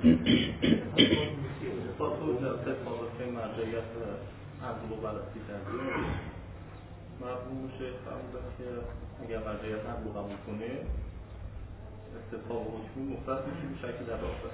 با تو جلسه فاضفه مرجعیت عقل و بررسی کردیم مرحوم شیخ فرمودن که اگر مرجعیت عقل رو قبول کنه استثبات و حکمی مختص میشه به شکل در رافع.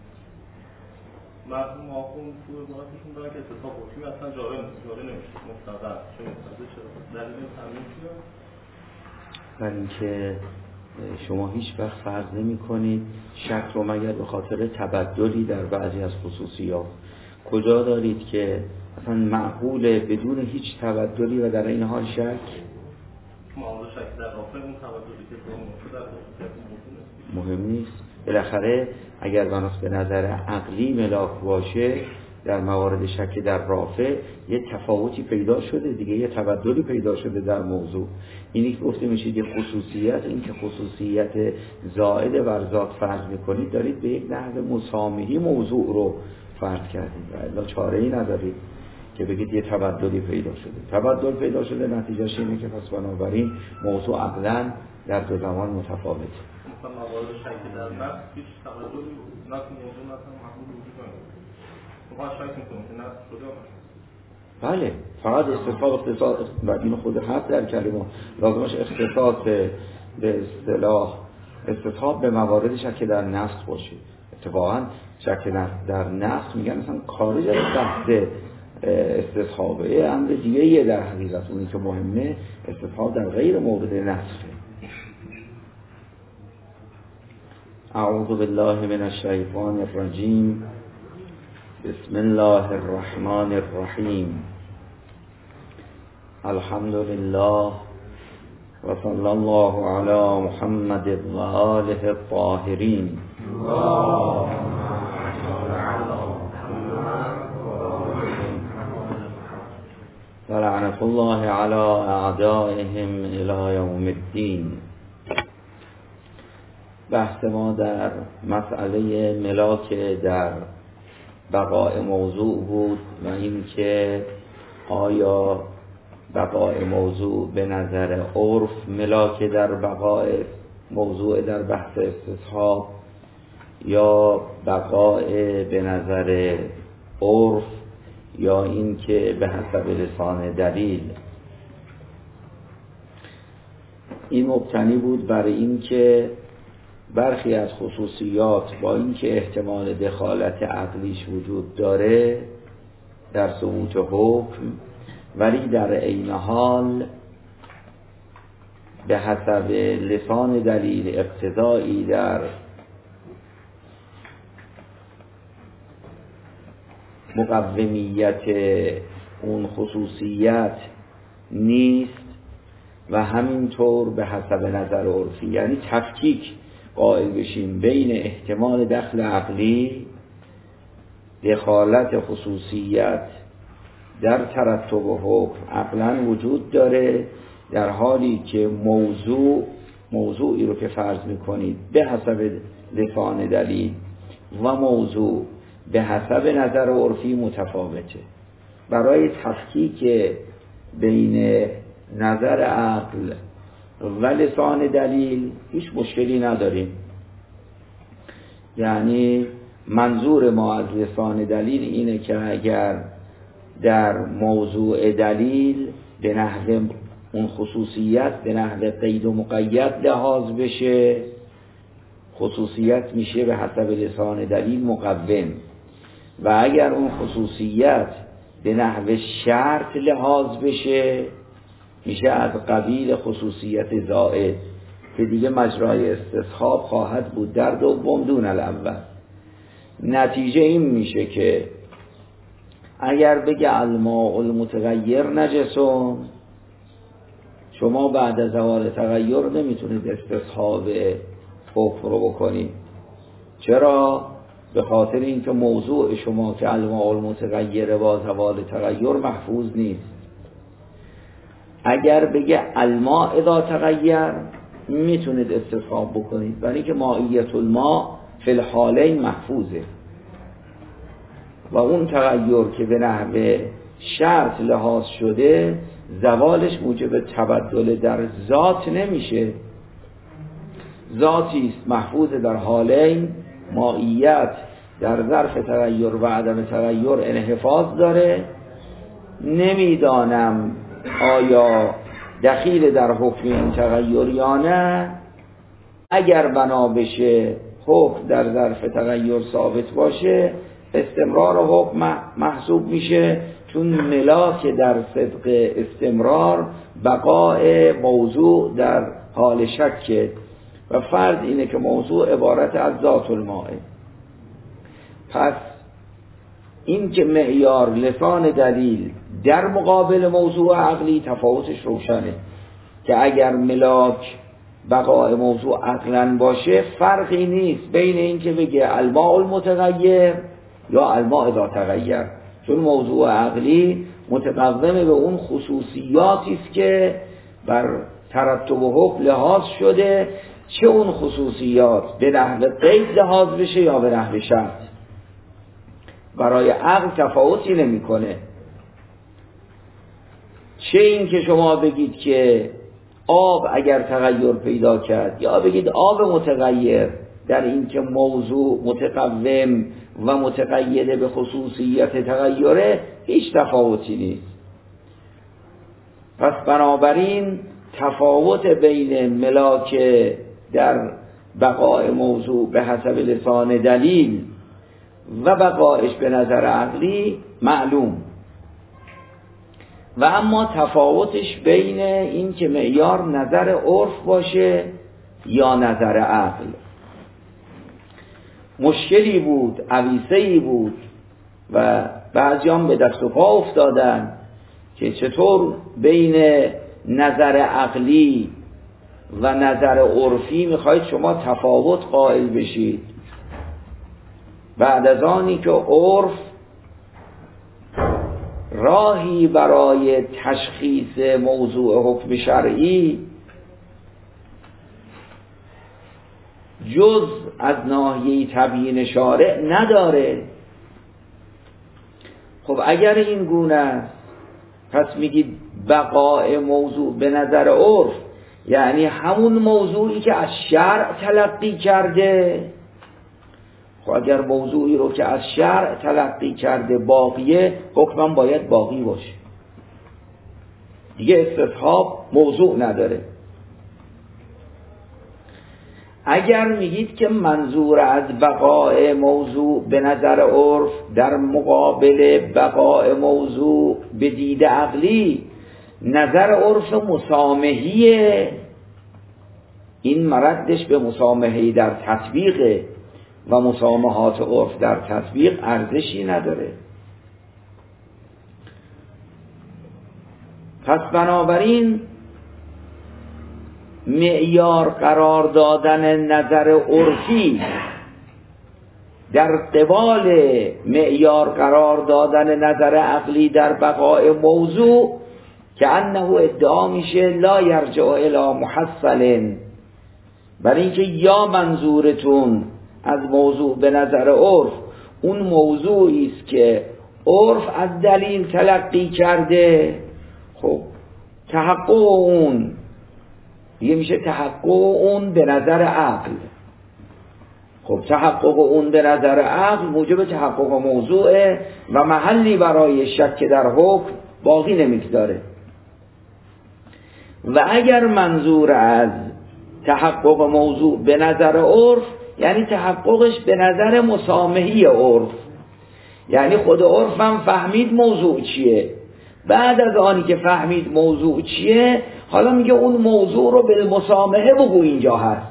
مرحوم آخوند تو عبارتشون دارن که استثبات و حکمی اصلا جاری نمیشه، مستقر چه مستقر چرا دلیل تمرین چیه؟ برای اینکه شما هیچ وقت فرض نمی کنید شک رو مگر به خاطر تبدلی در بعضی از خصوصیات. کجا دارید که اصلا معقوله بدون هیچ تبدلی و در این حال شک؟ معامله شک در رافع اون تبدلی که در خصوصیات مهم نیست. بالاخره اگر بناس به نظر عقلی ملاک باشه در موارد شک در رافع یه تفاوتی پیدا شده دیگه، یه تبدلی پیدا شده در موضوع. اینی که گفته میشه یه خصوصیت، این که خصوصیت زائد بر ذات فرض میکنید دارید به یک نحو مسامحی موضوع رو فرض کردید و الا چاره‌ای ندارید که بگید یه تبدلی پیدا شده. تبدل پیدا شده نتیجهش اینه که پس بنابراین موضوع عقلاً در دو زمان متفاوته. مثلا موارد شک در نفس هیچ تبدلی نکن موضوع مثلا محمول وجود نداره. ما شک میکنیم که نفس شده بله، فقط اختصاص و این خود حد در کلمه لازمش اختصاص به اصطلاح استصحاب به موارد شک در نفس باشه. اتفاقا شک در نفس میگن مثلا خارج از بحث استصحابه امر دیگه یه در حقیقت اونی که مهمه استصحاب در غیر مورد نفسه. اعوذ بالله من الشیطان الرجیم. بسم الله الرحمن الرحیم. الحمد لله و صلی الله علی محمد و آله الطاهرین. و لعنت الله علی اعدائهم الی یوم الدین. بحث ما در مسئله ملاک در بقاء موضوع بود و این که آیا بقاء موضوع به نظر عرف ملاک در بقاء موضوع در بحث استصحاب یا بقاء به نظر عرف یا این که به حسب لسان دلیل. این مبتنی بود برای این که برخی از خصوصیات با اینکه احتمال دخالت عقلیش وجود داره در ثبوت حکم ولی در عین حال به حسب لسان دلیل اقتضایی در مقومیت اون خصوصیت نیست و همینطور به حسب نظر عرفی، یعنی تفکیک قائل بشیم بین احتمال دخل عقلی دخالت خصوصیت در ترتب حکم عقلا وجود داره در حالی که موضوعی رو که فرض میکنید به حسب لسان دلیل و موضوع به حسب نظر عرفی متفاوته. برای تفکیک بین نظر عقل و لسان دلیل هیچ مشکلی نداریم. یعنی منظور ما از لسان دلیل اینه که اگر در موضوع دلیل به نحو اون خصوصیت به نحو قید و مقید لحاظ بشه خصوصیت میشه به حسب لسان دلیل مقوم و اگر اون خصوصیت به نحو شرط لحاظ بشه میشه از قبیل خصوصیت زائد که دیگه مجرای استصحاب خواهد بود در دوم دون الاول. نتیجه این میشه که اگر بگه الماء المتغیر نجسون شما بعد از زوال تغییر نمیتونید استصحاب حکم رو بکنید. چرا؟ به خاطر اینکه موضوع شما که الماء المتغیر با زوال تغییر محفوظ نیست. اگر بگه الماء اذا تغیر میتونید استصحاب بکنید برای که مائیت الماء فی الحالین محفوظه و اون تغییر که به نحو شرط لحاظ شده زوالش موجب تبدل در ذات نمیشه. ذاتی است محفوظ در حالین مائیت در ظرف تغییر و عدم تغییر انحفاظ داره. نمیدانم آیا دخیل در حکم این تغییر یا نه. اگر بنا بشه حکم در ظرف تغییر ثابت باشه، استمرار حکم محسوب میشه، چون ملاک در صدق استمرار بقای موضوع در حال شکه و فرض اینه که موضوع عبارت از ذات الماء. پس این که معیار لسان دلیل در مقابل موضوع عقلی تفاوتش روشنه، که اگر ملاک بقای موضوع عقلن باشه فرقی نیست بین این که بگه الماء المتغیر یا الماء ذا تغیر، چون موضوع عقلی متقوم به اون خصوصیاتی است که بر ترتب حکم لحاظ شده، چه اون خصوصیات به نحو قید لحاظ بشه یا به نحو شرط. برای عقل تفاوتی نمیکنه. چه این که شما بگید که آب اگر تغییر پیدا کرد یا بگید آب متغیر، در این که موضوع متقوم و متقیده به خصوصیت تغییره هیچ تفاوتی نیست. پس بنابراین تفاوت بین ملاک در بقای موضوع به حسب لسان دلیل و بقایش به نظر عقلی معلوم، و اما تفاوتش بین این که معیار نظر عرف باشه یا نظر عقل مشکلی بود، عویصه‌ای بود و بعضیان به دست و پا افتادن که چطور بین نظر عقلی و نظر عرفی میخواید شما تفاوت قائل بشید، بعد از آنی که عرف راهی برای تشخیص موضوع حکم شرعی جز از ناحیه تبیین شارع نداره. خب اگر این گونه است، پس میگید بقای موضوع به نظر عرف یعنی همون موضوعی که از شرع تلقی کرده. خب اگر موضوعی رو که از شرع تلقی کرده باقیه، حکما باید باقی باشه، دیگه استصحاب موضوع نداره. اگر میگید که منظور از بقای موضوع به نظر عرف در مقابل بقای موضوع به دید عقلی نظر عرف مسامحیه، این مردش به مسامحی در تطبیقه و مسامحات عرف در تطبیق ارزشی نداره. پس بنابراین معیار قرار دادن نظر عرفی در قبال معیار قرار دادن نظر عقلی در بقای موضوع که انه ادعا میشه لا یرجع الی محصل، برای اینکه یا منظورتون از موضوع به نظر عرف اون موضوعی است که عرف از دلیل تلقی کرده، خب تحقق اون دیگه میشه تحقق اون به نظر عقل. خب تحقق اون به نظر عقل موجب تحقق موضوعه و محلی برای شک در حکم باقی نمیگذاره. و اگر منظور از تحقق موضوع به نظر عرف یعنی تحققش به نظر مسامحی عرف، یعنی خود عرف هم فهمید موضوع چیه، بعد از آنی که فهمید موضوع چیه حالا میگه اون موضوع رو بالمسامحه بگو اینجا هست.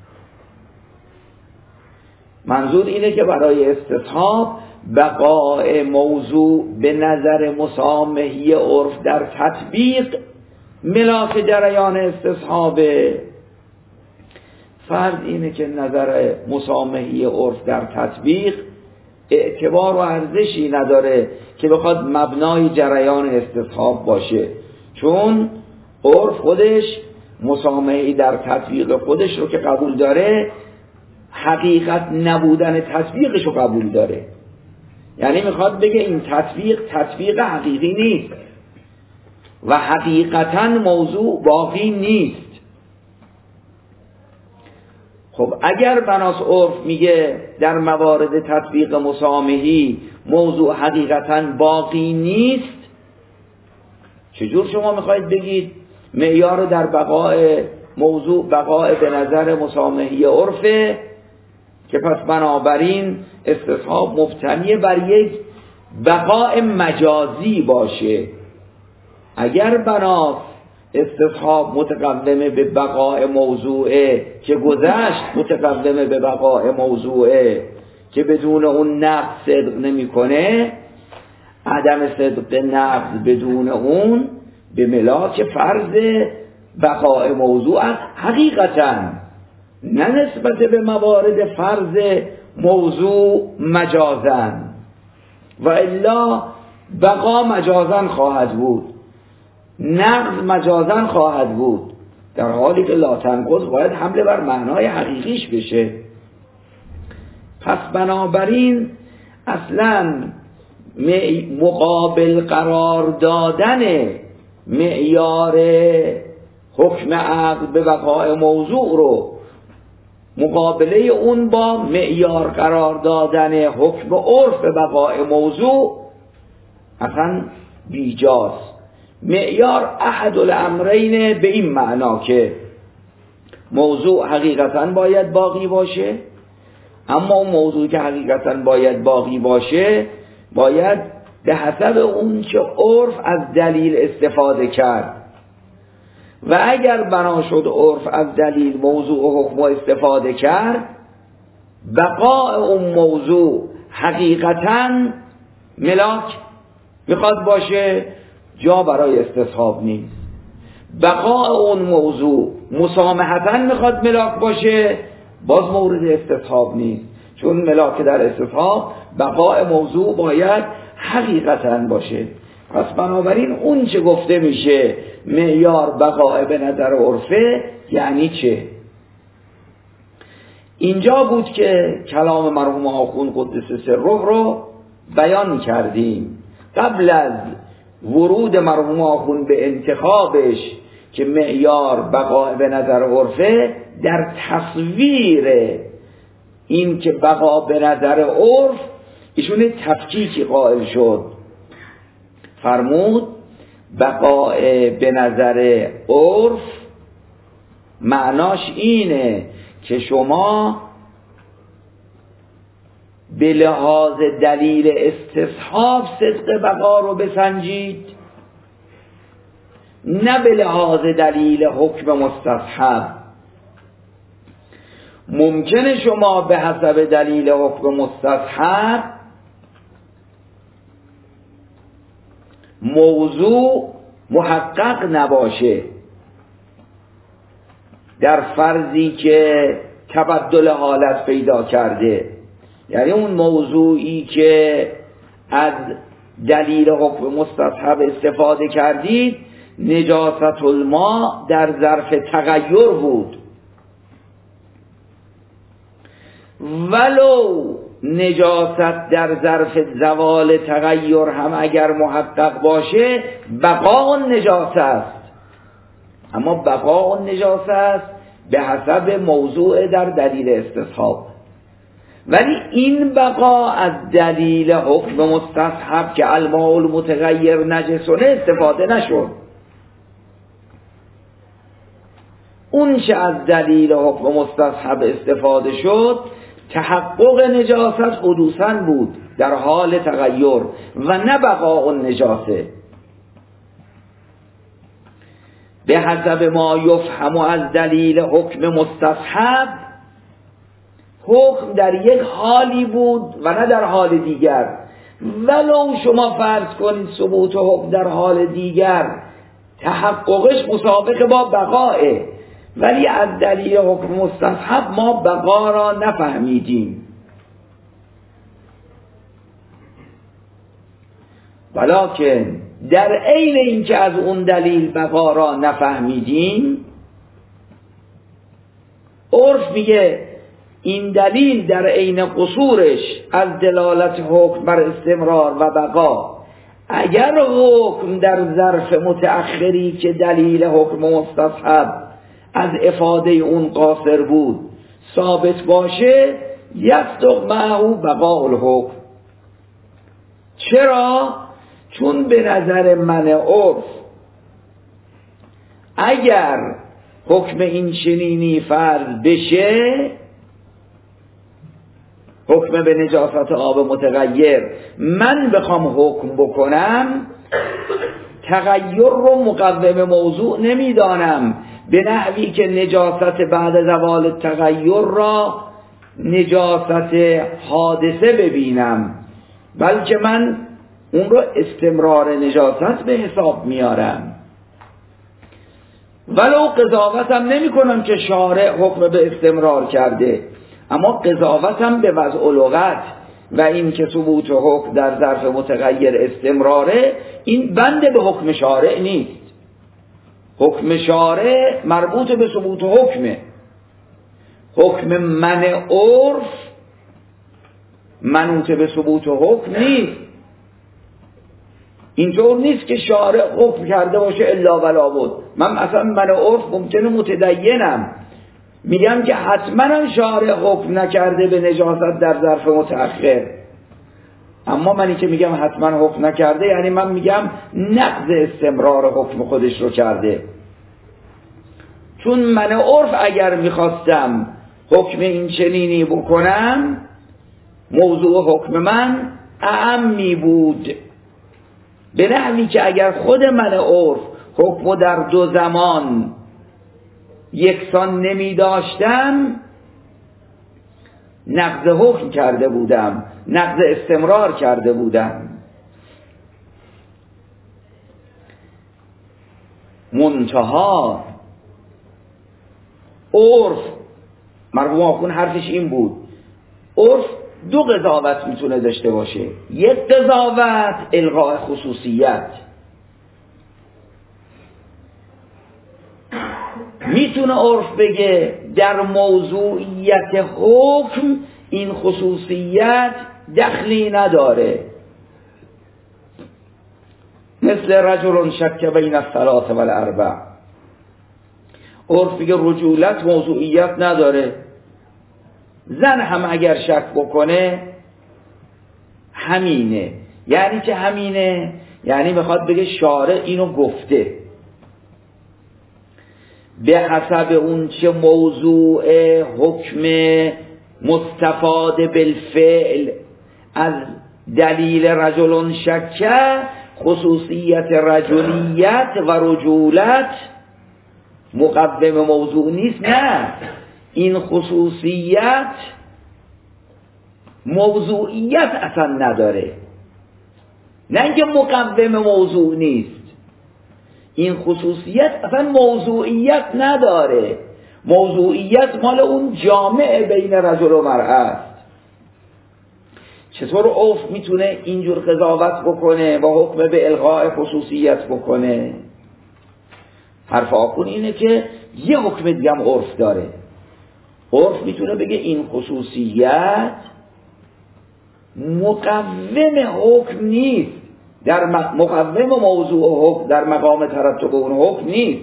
منظور اینه که برای استصحاب بقای موضوع به نظر مسامحی عرف در تطبیق ملاک جریان استصحابه. فرض اینه که نظر مسامحی عرف در تطبیق اعتبار و ارزشی نداره که بخواد مبنای جریان استصحاب باشه، چون عرف خودش مسامحی در تطبیق خودش رو که قبول داره، حقیقت نبودن تطبیقش رو قبول داره. یعنی میخواد بگه این تطبیق حقیقی نیست و حقیقتا موضوع باقی نیست. خب اگر بناس عرف میگه در موارد تطبیق مسامحی موضوع حقیقتا باقی نیست، چجور شما میخواید بگید معیار در بقای موضوع بقای به نظر مسامحی عرفه که پس بنابراین استصحاب مبتنی بر یک بقای مجازی باشه؟ اگر بناس استصحاب متقدمه به بقای موضوعه که گذشت، متقدمه به بقای موضوعه که بدون اون نقض صدق نمیکنه، عدم صدق نقض بدون اون به ملاک فرض بقای موضوع است حقیقتا، نه نسبت به موارد فرض موضوع مجازن، و الا بقا مجازن خواهد بود، نقض مجازن خواهد بود، در حالی که لا تنقض باید حمله بر معنای حقیقیش بشه. پس بنابراین اصلا مقابل قرار دادن معیار حکم عقل به بقای موضوع رو مقابله اون با معیار قرار دادن حکم عرف به بقای موضوع اصلا بیجاست. معیار احد الامرین به این معنا که موضوع حقیقتا باید باقی باشه، اما اون موضوع که حقیقتا باید باقی باشه باید به حسب اون که عرف از دلیل استفاده کرد، و اگر بنا شد عرف از دلیل موضوع و حکم استفاده کرد، بقاء اون موضوع حقیقتا ملاک میخواد باشه، جا برای استصحاب نیست. بقاء اون موضوع مسامحتا میخواد ملاک باشه، باز مورد استصحاب نیست، چون ملاک در استصحاب بقاء موضوع باید حقیقتا باشه. پس بنابراین اون چه گفته میشه معیار بقاء به نظر عرفه یعنی چه؟ اینجا بود که کلام مرحوم آخوند قدس سره رو بیان کردیم. قبل از ورود مرحوم آخوند به انتخابش که معیار بقاء به نظر عرفه، در تصویر این که بقا به نظر عرف ایشون تفکیکی قائل شد، فرمود بقاء به نظر عرف معناش اینه که شما به لحاظ دلیل استصحاب صدق بقا رو بسنجید، نه به لحاظ دلیل حکم مستصحب. ممکنه شما به حسب دلیل حکم مستصحب موضوع محقق نباشه در فرضی که تبدل حالت پیدا کرده، یعنی اون موضوعی که از دلیل حکم مستصحب استفاده کردید نجاست الماء در ظرف تغییر بود، ولو نجاست در ظرف زوال تغییر هم اگر محقق باشه بقاء نجاست است، اما بقاء نجاست است به حسب موضوع در دلیل استصحاب. ولی این بقا از دلیل حکم مستصحب که الماء المتغیر نجسونه استفاده نشد، اون چه از دلیل حکم مستصحب استفاده شد تحقق نجاست حدوثاً بود در حال تغییر و نه بقاء النجاسه. به حسب ما یفهم از دلیل حکم مستصحب، حکم در یک حالی بود و نه در حال دیگر، ولو شما فرض کنید ثبوت حکم در حال دیگر تحققش مسابقه با بقائه، ولی از دلیل حکم مستصحب ما بقا را نفهمیدیم. ولکن در عین این که از اون دلیل بقا را نفهمیدیم، عرف میگه این دلیل در عین قصورش از دلالت حکم بر استمرار و بقا، اگر حکم در ظرف متأخری که دلیل حکم مستصحب از افاده اون قاصر بود ثابت باشه یصدق معه بقاء الحکم. چرا؟ چون به نظر من عرف اگر حکم این چنینی فرض بشه، حکم به نجاست آب متغیر، من بخوام حکم بکنم تغییر رو مقوم موضوع نمیدانم، به نحوی که نجاست بعد زوال تغییر را نجاست حادثه ببینم، بلکه من اون رو استمرار نجاست به حساب میارم. ولو قضاوتم نمی کنم که شارع حکم به استمرار کرده، اما قضاوتم به وضع لغت و این که ثبوت حکم در ظرف متغیر استمراره، این بنده به حکم شارع نیست. حکم شارع مربوط به ثبوت حکمه. حکم من عرف منوط به ثبوت حکم نیست. اینطور نیست که شارع حکم کرده باشه الا ولا بود. من مثلا من عرف ممکنه متدینم، میگم که حتما شارع حکم نکرده به نجاست در ظرف متأخر، اما منی که میگم حتما حکم نکرده یعنی من میگم نقض استمرار حکم خودش رو کرده. چون من عرف اگر میخواستم حکم این چنینی بکنم، موضوع حکم من اعمی بود، به نحوی که اگر خود من عرف حکم در دو زمان یکسان نمی داشتم نقض حکم کرده بودم، نقض استمرار کرده بودم. منتها عرف، مرحوم آخوند حرفش این بود، عرف دو قضاوت میتونه داشته باشه. یک قضاوت الغاء خصوصیت، میتونه عرف بگه در موضوعیت حکم این خصوصیت دخلی نداره، مثل رجل شک بین الثلاث والاربع. عرف بگه رجولت موضوعیت نداره، زن هم اگر شک بکنه همینه. یعنی چه همینه؟ یعنی میخواد بگه شارع اینو گفته، به حسب اون چه موضوع حکم مستفاد بالفعل از دلیل رجل شکه، خصوصیت رجولیت و رجولت مقوم موضوع نیست. نه، این خصوصیت موضوعیت اصلا نداره، نه اینکه مقوم موضوع نیست، این خصوصیت اصلا موضوعیت نداره. موضوعیت مال اون جامع بین رجل و مرأة است. چطور عرف میتونه اینجور قضاوت بکنه و حکم به الغاء خصوصیت بکنه؟ حرف آخوند اینه که یه حکم دیگه هم عرف داره. عرف میتونه بگه این خصوصیت مقوم حکم نیست، در مقوم موضوع حکم در مقام ترتب اون حکم نیست،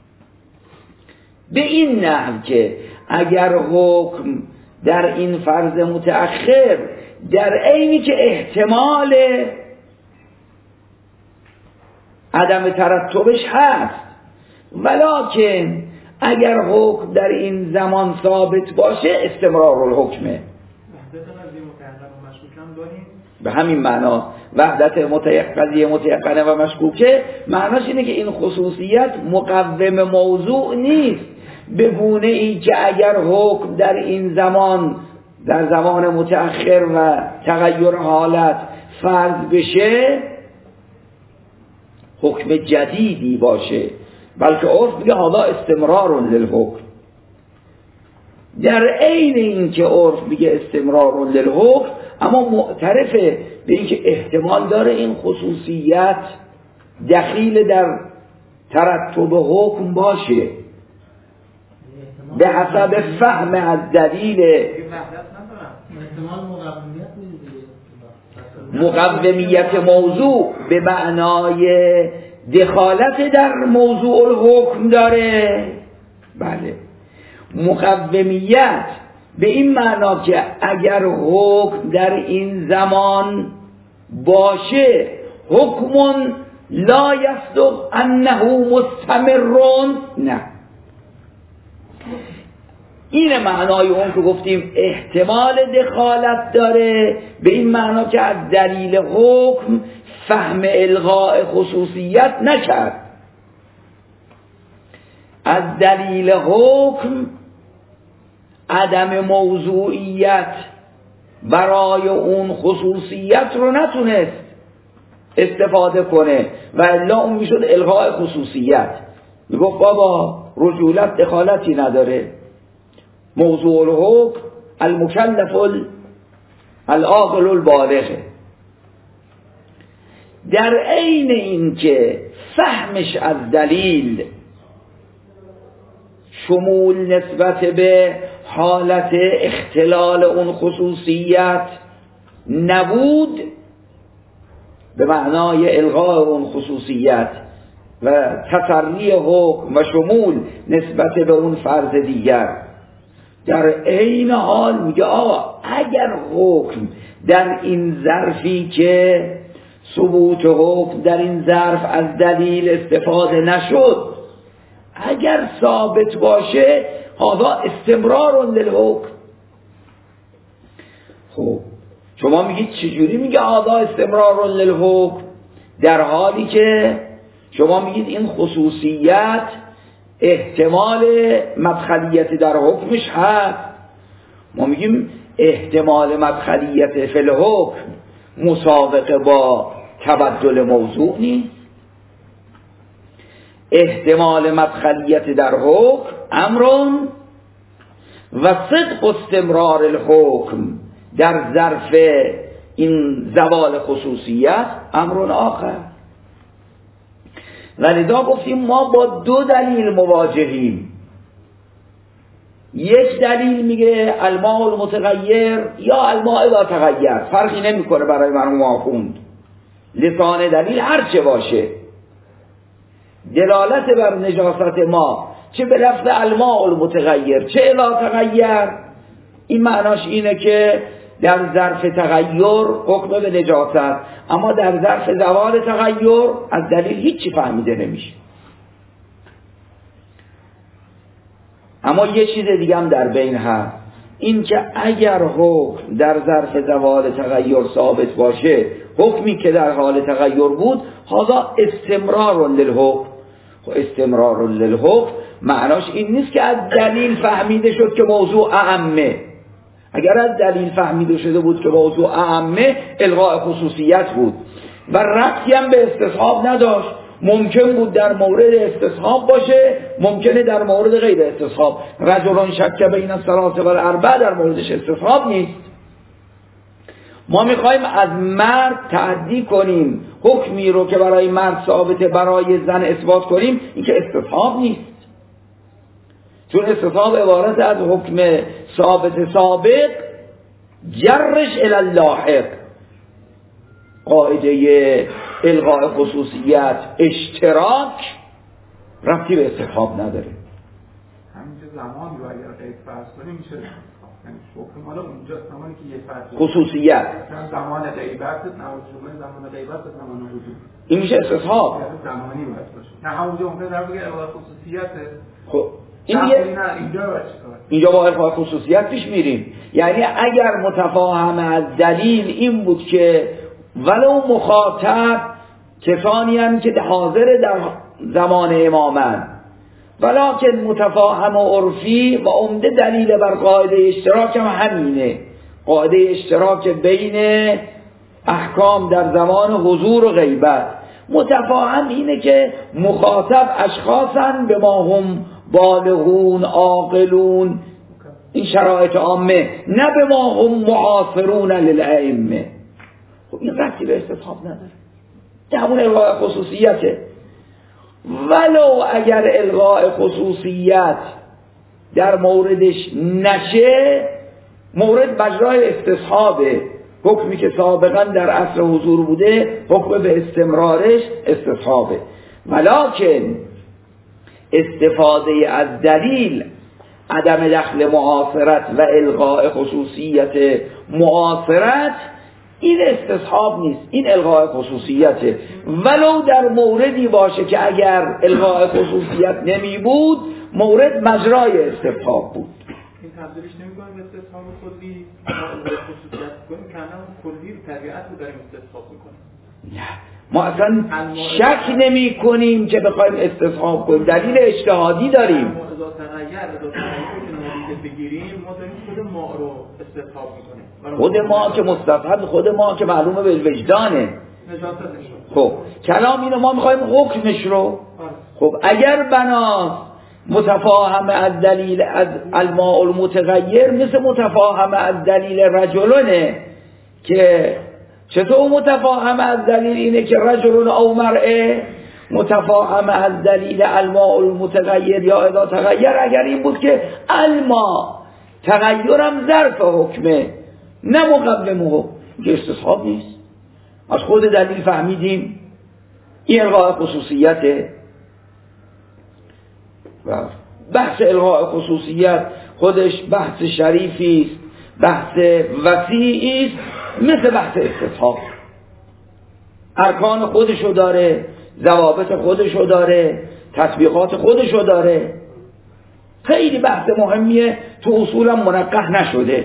به این نحو که اگر حکم در این فرض متأخر در عینی که احتمال عدم ترتبش هست، ولکن اگر حکم در این زمان ثابت باشه استمرار الحکمه. به همین معنا وحدت قضیه متیقنه و مشکوکه معناش اینه که این خصوصیت مقوم موضوع نیست، به گونه ای که اگر حکم در این زمان در زمان متأخر و تغییر حالت فرض بشه حکم جدیدی باشه، بلکه عرف میگه هذا استمرار للحکم. در عین این که عرف میگه استمرار للحکم، اما معترفه به این که احتمال داره این خصوصیت دخیل در ترتب حکم باشه، به حسب فهم از دلیل مقومیت موضوع به معنای دخالت در موضوع الحکم داره. بله، مقومیت به این معنا که اگر حکم در این زمان باشه حکم لا یصدق انه مستمرون، نه. این معنای اون که گفتیم احتمال دخالت داره، به این معنا که از دلیل حکم فهم الغاء خصوصیت نکرد، از دلیل حکم عدم موضوعیت برای اون خصوصیت رو نتونست استفاده کنه و الا اون میشد الغاء خصوصیت. میگفت بابا رجولت دخالتی نداره، موضوع الحکم المکلف العاقل البالغ. در عین این که فهمش از دلیل شمول نسبت به حالت اختلال اون خصوصیت نبود به معنای الغاء اون خصوصیت و تسری حکم و شمول نسبت به اون فرض دیگر، در عین حال میگه آقا اگر حکم در این ظرفی که ثبوت حکم در این ظرف از دلیل استفاده نشد اگر ثابت باشه هذا استمرار للحکم. خب شما میگید چجوری میگه هذا استمرار للحکم در حالی که شما میگید این خصوصیت احتمال مدخلیت در حکمش هست؟ ما میگیم احتمال مدخلیت فی الحکم مسابقه با تبدل موضوع نیست. احتمال مدخلیت در حکم امرون و صدق استمرار الحکم در ظرف این زوال خصوصیت امرون آخر. ولذا گفتیم ما با دو دلیل مواجهیم. یک دلیل میگه الماء المتغیر یا الماء لا تغیر، فرقی نمیکنه برای مرحوم آخوند، لسان دلیل هر چه باشه دلالت بر نجاست ما چه به لفظ الماء المتغیر چه لا تغیر، این معناش اینه که در ظرف تغییر حکم به نجاست، اما در ظرف زوال تغییر از دلیل هیچی فهمیده نمیشه. اما یه چیز دیگه هم در بین هست، این که اگر حکم در ظرف زوال تغییر ثابت باشه، حکمی که در حال تغییر بود هذا استمرار للحکم. خب استمرار للحکم معناش این نیست که از دلیل فهمیده شد که موضوع اعمه. اگر از دلیل فهمیده شده بود که موضوع اعمه الغاء خصوصیت بود و ربطی هم به استصحاب نداشت. ممکن بود در مورد استصحاب باشه، ممکنه در مورد غیر استصحاب. رجلان شک بین الثلاث و الاربع در موردش استصحاب نیست. ما میخوایم از مرد تعدی کنیم حکمی رو که برای مرد ثابته برای زن اثبات کنیم، این که استصحاب نیست، چون استصحاب عبارت از حکم ثابت سابق جرش الی اللاحق. قاعده الغاء خصوصیت اشتراک ربطی به استصحاب نداره. همینجا زمان رو اگر قید فرض کنیم میشه، یعنی حکم حالا اونجا زمانی که یه فرض خصوصیت زمان غیبت نوجومه زمان غیبت و زمان وجود این میشه استصحاب زمانی باید باشه. نه همونجا ممکنه در بگه الغاء خصوصیته. خب اینجا با الغاء خصوصیت پیش میریم. یعنی اگر متفاهم از دلیل این بود که ولو مخاطب کسانی هم که حاضر در زمان امامن ولکن متفاهم و عرفی و عمده دلیل بر قاعده اشتراک هم همینه، قاعده اشتراک بین احکام در زمان حضور و غیبت. متفاهم اینه که مخاطب اشخاصن به ما هم بالغون عاقلون، این شرایط عامه، نه به ما هم معاصرون للائمه. خب این ربطی به استصحاب نداره، ده همون الغاء خصوصیته. ولو اگر الغاء خصوصیت در موردش نشه، مورد مجرای استصحابه، حکمی که سابقا در عصر حضور بوده حکم به استمرارش استصحابه. ولکن استفاده از دلیل عدم دخل معاصرت و الغاء خصوصیت معاصرت، این استصحاب نیست، این الغاء خصوصیته. ولو در موردی باشه که اگر الغاء خصوصیت نمی بود مورد مجرای استصحاب بود. این تبدیلش نمی‌کنیم به استصحاب کلی، الغاء خصوصیت کنیم که همون کلی طبیعت رو داریم استصحاب می‌کنیم. نه، ما اصلا شک نمی کنیم که بخوایم استصحاب کنیم، دلیل اجتهادی داریم. ما اذا تغییر که نادیده بگیریم، ما داریم خود ما رو استصحاب می‌کنیم. خود ما که مستفاد، خود ما که معلومه به وجدانه. خب کلام اینو ما می‌خوایم حکمش رو. خب اگر بنا متفاهم از دلیل از الماء المتغیر مثل متفاهم از دلیل رجلونه، که چطور متفاهم از دلیل اینه که رجلون او مرئه، متفاهم از دلیل الماء المتغیر یا اذا تغیر اگر این بود که الماء تغیرم ظرف حکمه نه مقدم حکم، که استصحاب نیست. از خود دلیل فهمیدیم این الغاء خصوصیته. و بحث الغاء خصوصیت خودش بحث شریفی است، بحث وسیعی است، مثل بحث استصحاب. ارکان خودشو داره، ضوابط خودشو داره، تطبیقات خودشو داره. خیلی بحث مهمیه، تو اصولم منقح نشده،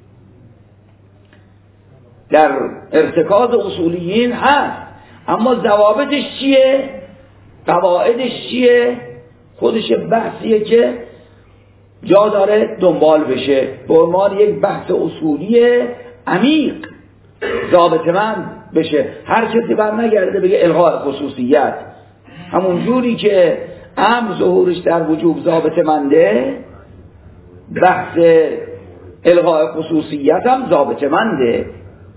در ارتکاز اصولیین هست، اما ضوابطش چیه؟ قواعدش چیه؟ خودش بحثیه که جا داره دنبال بشه به عنوان یک بحث اصولی عمیق ضابطه‌مند بشه. هر کسی بر نگرده بگه الغاء خصوصیت، همون جوری که امر ظهورش در وجوب ضابطه‌منده، بحث الغاء خصوصیت هم ضابطه‌منده.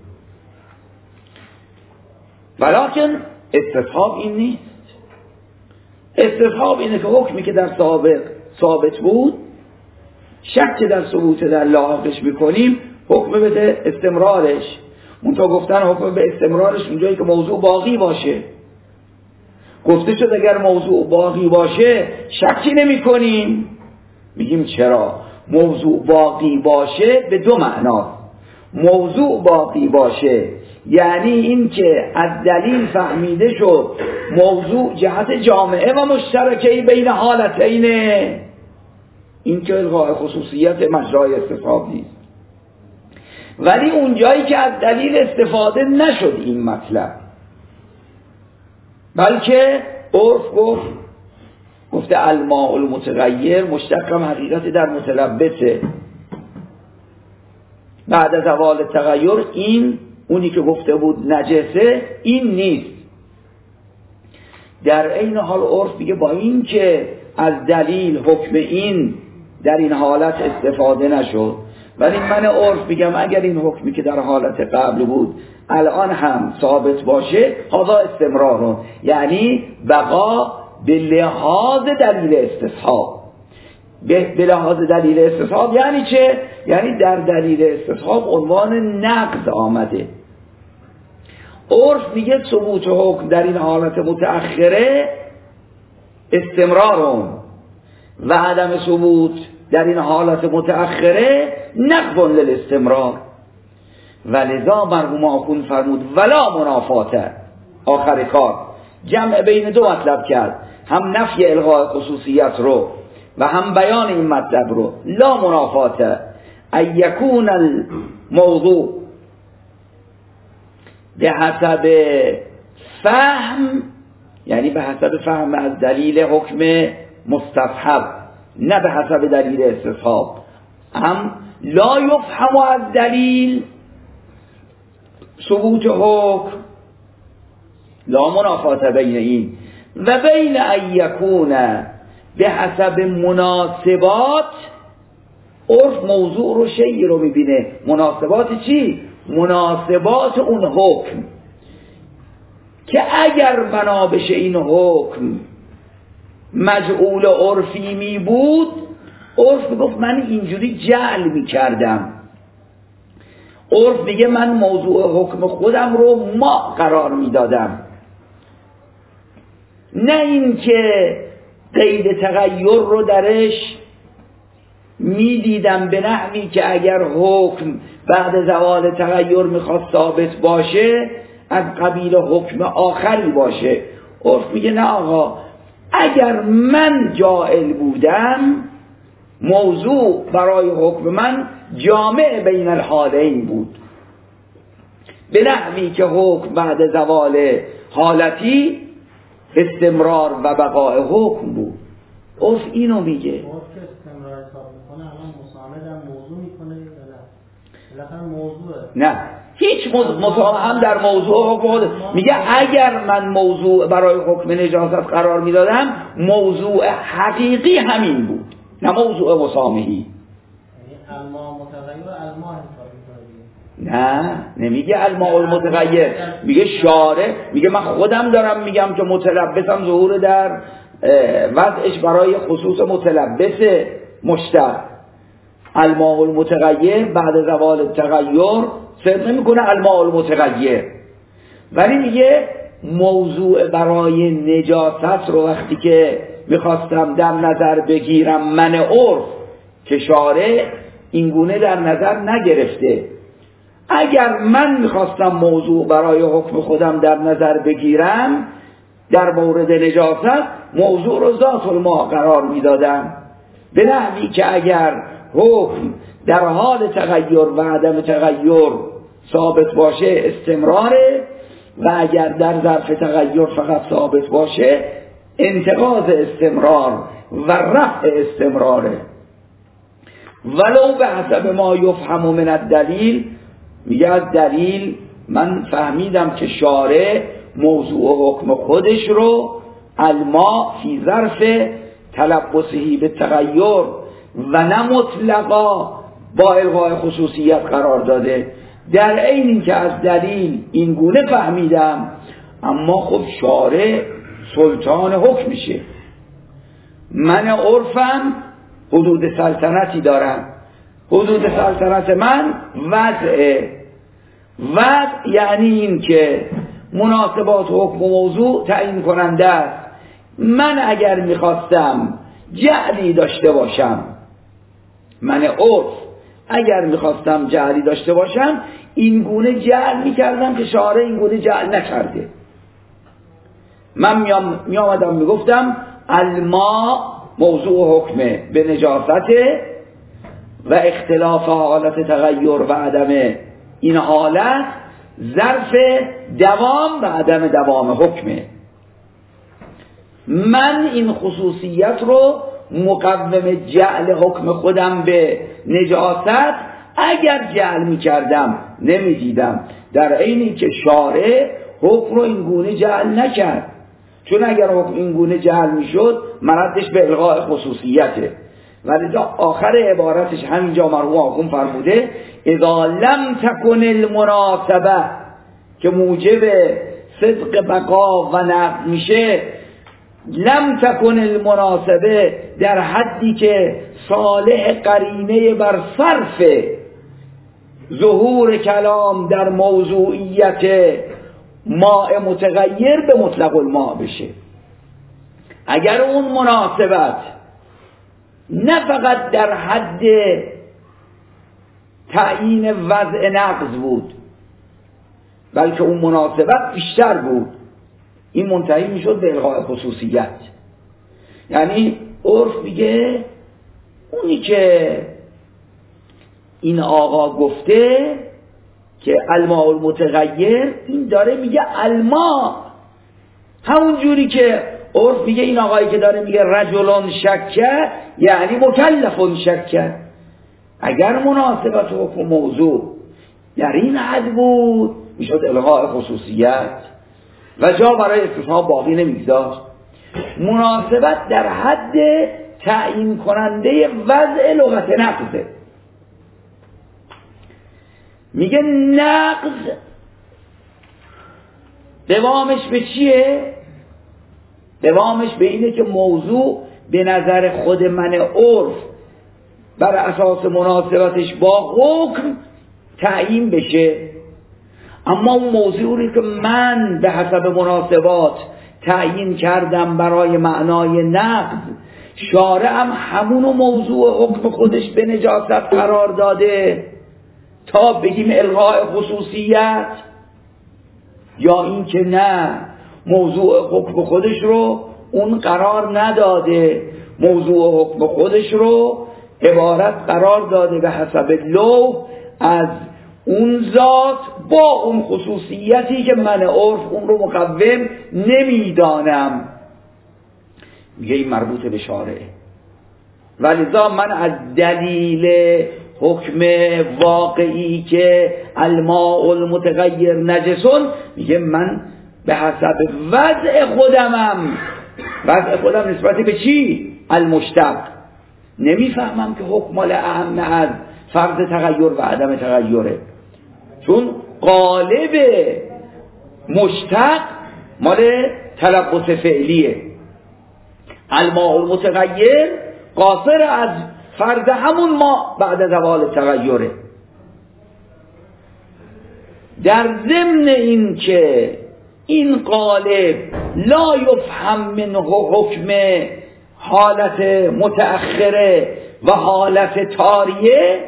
ولکن استصحاب این نیست. استصحاب اینه که حکمی که در سابق ثابت بود، شک در ثبوت در لاحقش میکنیم، حکم بده استمرارش. منتها گفتن حکم به استمرارش اونجایی که موضوع باقی باشه. گفته شد اگر موضوع باقی باشه شکی نمی کنیم. میگیم چرا؟ موضوع باقی باشه به دو معنا. موضوع باقی باشه یعنی این که از دلیل فهمیده شد موضوع جهت جامعه و مشترکه بین حالتینه، این که الغاء خصوصیت مجرای استصحاب نیست. ولی اونجایی که از دلیل استفاده نشد این مطلب، بلکه عرف گفته الماء المتغیر مشتقم حقیقت در متلبسه، بعد از زوال تغییر این اونی که گفته بود نجسه این نیست. در این حال عرف میگه با این که از دلیل حکم این در این حالت استفاده نشد، ولی من عرف میگم اگر این حکمی که در حالت قبل بود الان هم ثابت باشه هذا استمرار، یعنی بقا به لحاظ دلیل استصحاب. به لحاظ دلیل استصحاب یعنی چه؟ یعنی در دلیل استصحاب عنوان نقض آمده. عرف میگه ثبوت حکم در این حالت متأخره استمرار و عدم ثبوت در این حالت متأخره نقض للاستمرار. ولذا مرحوم آخوند فرمود ولا منافاته، آخر کار جمع بین دو مطلب کرد، هم نفی الغاء خصوصیت رو و هم بیان این مطلب رو. لا منافاته ان یکون الموضوع به حسب فهم، یعنی به حسب فهم از دلیل حکم مستصحب نه به حسب دلیل استصحاب. هم لا یفهم از دلیل ثبوت حکم، لا منافات بین این و بین ان یکون به حسب مناسبات. عرف موضوع رو شیء رو میبینه. مناسبات چی؟ مناسبات اون حکم، که اگر بنا بشه این حکم مجعول عرفی می بود، عرف گفت من اینجوری جعل می کردم. عرف میگه من موضوع حکم خودم رو ما قرار می دادم، نه این که قید تغییر رو درش میدیدم به نحوی که اگر حکم بعد زوال تغییر میخواست ثابت باشه از قبیل حکم آخری باشه. عرف میگه نه آقا، اگر من جاهل بودم موضوع برای حکم من جامع بین الحالین بود، به نحوی که حکم بعد زوال حالتی استمرار و بقای حکم بود. عرف اینو میگه. عرف که استمرار حساب میکنه الان مساند هم موضوع میکنه یا نه؟ بالاخره موضوعه. نه، هیچ هم در موضوع حکم میگه اگر من موضوع برای حکم نجاست قرار میدادم موضوع حقیقی همین بود، نه موضوع مسامحی. یعنی الماء متغیر و الماء حساب میکنه. نه، نمیگه الماء المتغیر، میگه شارع، میگه من خودم دارم میگم که متلبسم ظهور در وضعش برای خصوص متلبس مشتق. الماء المتغیر بعد زوال تغییر صدق نمیکنه الماء المتغیر، ولی میگه موضوع برای نجاست رو وقتی که میخواستم در نظر بگیرم من عرف که شارع اینگونه در نظر نگرفته، اگر من میخواستم موضوع برای حکم خودم در نظر بگیرم در مورد نجاست موضوع رو ذات الماء قرار میدادم، به نحوی که اگر حکم در حال تغییر و عدم تغییر ثابت باشه استمراره و اگر در ظرف تغییر فقط ثابت باشه انتقاض استمرار و رفع استمراره. ولو به حسب ما یفهم من الدلیل، میگه از دلیل من فهمیدم که شارع موضوع حکم خودش رو الماء فی ظرف تلبسهی به تغییر و نه مطلقا با الغای خصوصیت قرار داده. در عین این که از دلیل این گونه فهمیدم، اما خب شارع سلطان حکمشه، من عرفم حدود سلطنتی دارم، حدود سلطنت من وضعه. وضع یعنی این که مناسبات حکم و موضوع تعیین کننده است. من اگر میخواستم جعلی داشته باشم، من عرف اگر میخواستم جعلی داشته باشم این گونه جعل میکردم که شارع این گونه جعل نکرده. من میامدم میگفتم الماء موضوع حکمه به نجاسته و اختلاف حالت تغییر و عدم این حالت ظرف دوام و عدم دوام حکمه. من این خصوصیت رو مقوم جعل حکم خودم به نجاست اگر جعل می کردم نمی دیدم، در عینی که شارع حکم رو این گونه جعل نکرد، چون اگر حکم این گونه جعل می شد مردش به الغاء خصوصیته. ولی آخر عبارتش همینجا مرحوم آخوند فرموده اذا لم تکن المناسبه که موجب صدق بقا و نقض میشه، لم تکن المناسبه در حدی که صالح قرینه بر صرف ظهور کلام در موضوعیت ماء متغیر به مطلق الماء بشه. اگر اون مناسبت نه فقط در حد تعیین وضع نقض بود بلکه اون مناسبت بیشتر بود، این منتهی میشد به الغاء خصوصیت. یعنی عرف میگه اونی که این آقا گفته که الماء المتغیر، این داره میگه الماء، همون جوری که عرف میگه این آقایی که داره میگه رجلون شکه یعنی مکلفون شکه. اگر مناسبت حکم موضوع در این حد بود میشد الغاء خصوصیت و جا برای استثناء باقی نمیگذاشت. مناسبت در حد تعیین کننده وضع لغت نقضه. میگه نقض دوامش به چیه؟ دوامش به اینه که موضوع به نظر خود من عرف بر اساس مناسبتش با حکم تعیین بشه، اما اون موضوعی که من به حسب مناسبات تعیین کردم برای معنای نقض شارع هم همونو موضوع حکم خودش به نجاست قرار داده تا بگیم الغاء خصوصیت، یا این که نه موضوع حکم خودش رو اون قرار نداده، موضوع حکم خودش رو عبارت قرار داده به حسب لوح از اون ذات با اون خصوصیتی که من عرف اون رو مقوم نمیدانم. میگه این مربوط به شارعه. ولذا من از دلیل حکم واقعی که الماء المتغیر نجسون، میگه من به حسب وضع خودمم، وضع خودم نسبت به چی؟ المشتق، نمیفهمم که حکم مال اهم از فرض تغییر و عدم تغییره، چون قالب مشتق مال تلبس فعلیه. الماء المتغیر قاصر از فرض همون ما بعد زوال تغییره. در ضمن این که این قالب لا یفهم منه حکم حالت متأخره و حالت طاریه،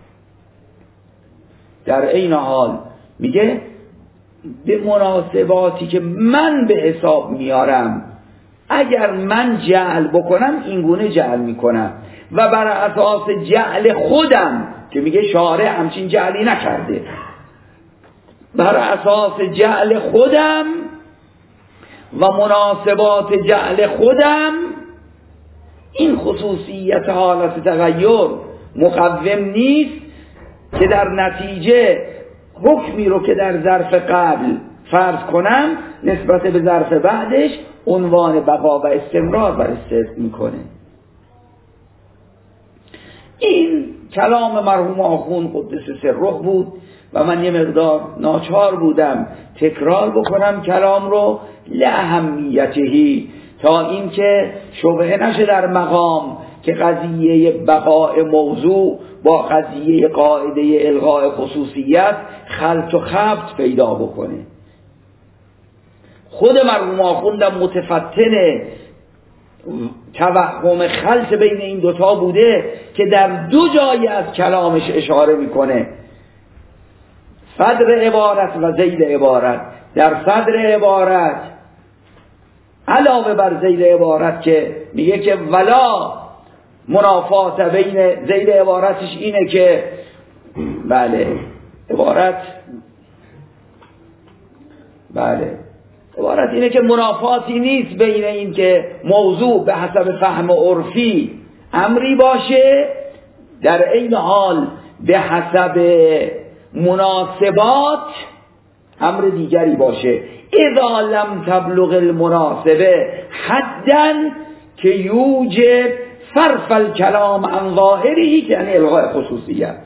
در این حال میگه به مناسباتی که من به حساب میارم اگر من جعل بکنم اینگونه جعل میکنم و بر اساس جعل خودم که میگه شارع همچین جعلی نکرده، بر اساس جعل خودم و مناسبات جعل خودم این خصوصیت حالت تغییر مقوم نیست که در نتیجه حکمی رو که در ظرف قبل فرض کنم نسبت به ظرف بعدش عنوان بقا و استمرار برش میکنه. این کلام مرحوم آخوند قدس سره بود و من یه مقدار ناچار بودم تکرار بکنم کلام رو لاهمیتهی، تا اینکه شبهه نشه در مقام که قضیه بقاء موضوع با قضیه قاعده الغاء خصوصیت خلط و خبط پیدا بکنه. خود مرحوم آخوندم متفتن توهم خلط بین این دوتا بوده که در دو جای از کلامش اشاره میکنه، صدر عبارت و ذیل عبارت. در صدر عبارت علاوه بر ذیل عبارت که میگه که ولا منافات بین، ذیل عبارتش اینه که بله عبارت اینه که منافاتی نیست بین این که موضوع به حسب فهم عرفی امری باشه، در این حال به حسب مناسبات امر دیگری باشه. اذا لم تبلغ المناسبه حداً که یوجب صرف الکلام عن ظاهره که یعنی الغاء خصوصیت.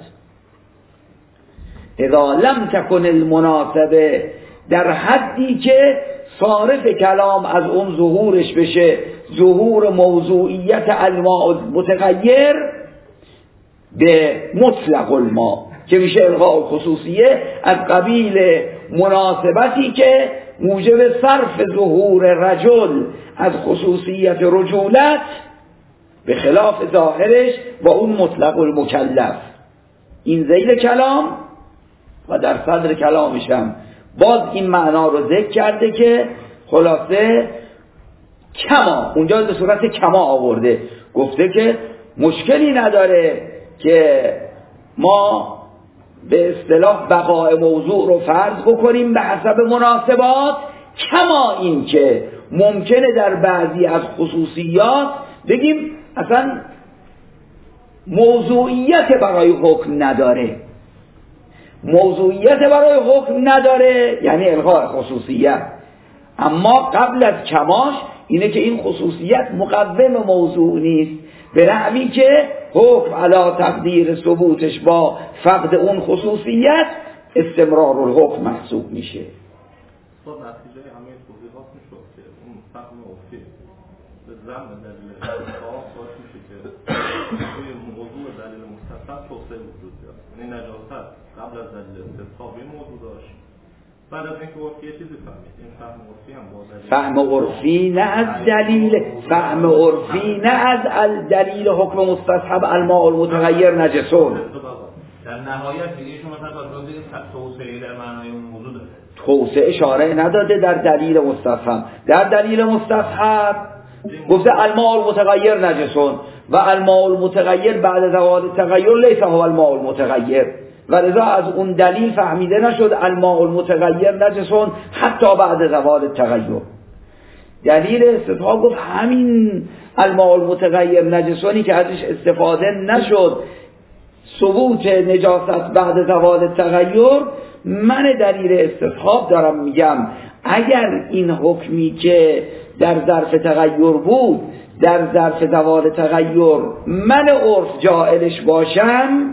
اذا لم تکن المناسبه در حدی که صارف کلام از اون ظهورش بشه ظهور موضوعیت الماء متغیر به مطلق الماء که میشه الغاء خصوصیه، از قبیل مناسبتی که موجب صرف ظهور رجل از خصوصیت رجولت به خلاف ظاهرش و اون مطلق المکلف. این ذیل کلام و در صدر کلامشم باز این معنا رو ذکر کرده که خلاصه کما، اونجا به صورت کما آورده، گفته که مشکلی نداره که ما به اصطلاح بقاء موضوع رو فرض بکنیم به حسب مناسبات، کما این که ممکنه در بعضی از خصوصیات بگیم اصلا موضوعیت برای حکم نداره. موضوعیت برای حکم نداره یعنی الغاء خصوصیت، اما قبل از کماش اینه که این خصوصیت مقوم موضوع نیست، به نحوی که حکم علی تقدیر ثبوتش با فقد اون خصوصیت استمرار الحکم محسوب میشه. خب نتیجه همه توضیحات میشد که اون فهم افتی به ضمن دلیل اتفاق باعث میشه که توی موضوع دلیل مستثبت توسعه وجود بیاد. یعنی نجاست قبل از دلیل استثبات این موضوع داشت، بعد از اینکه گفت یه چیزی فهمید، این فهم عرفی هم با دلیل فهم عرفی نه از دلیل، فهم عرفی نه از دلیل حکم مستصحب الماء المتغیر نجسون. در نهایت دیگه شما مثلا بگید توسعه در معنای اون موضوع داره. توسعه اشاره نداده در دلیل مستصحب. در دلیل مستصحب گفته الماء المتغیر نجسون و الماء المتغیر بعد زوال تغییر لیس هو الماء المتغیر، و لذا از اون دلیل فهمیده نشد الماء المتغیر نجسون حتی بعد زوال تغییر. دلیل استصحاب گفت همین الماء المتغیر نجسونی که ازش استفاده نشد، ثبوت نجاست بعد زوال تغییر، من دلیل استصحاب دارم میگم اگر این حکمی که در ظرف تغییر بود در ظرف زوال تغییر من عرف جائلش باشم،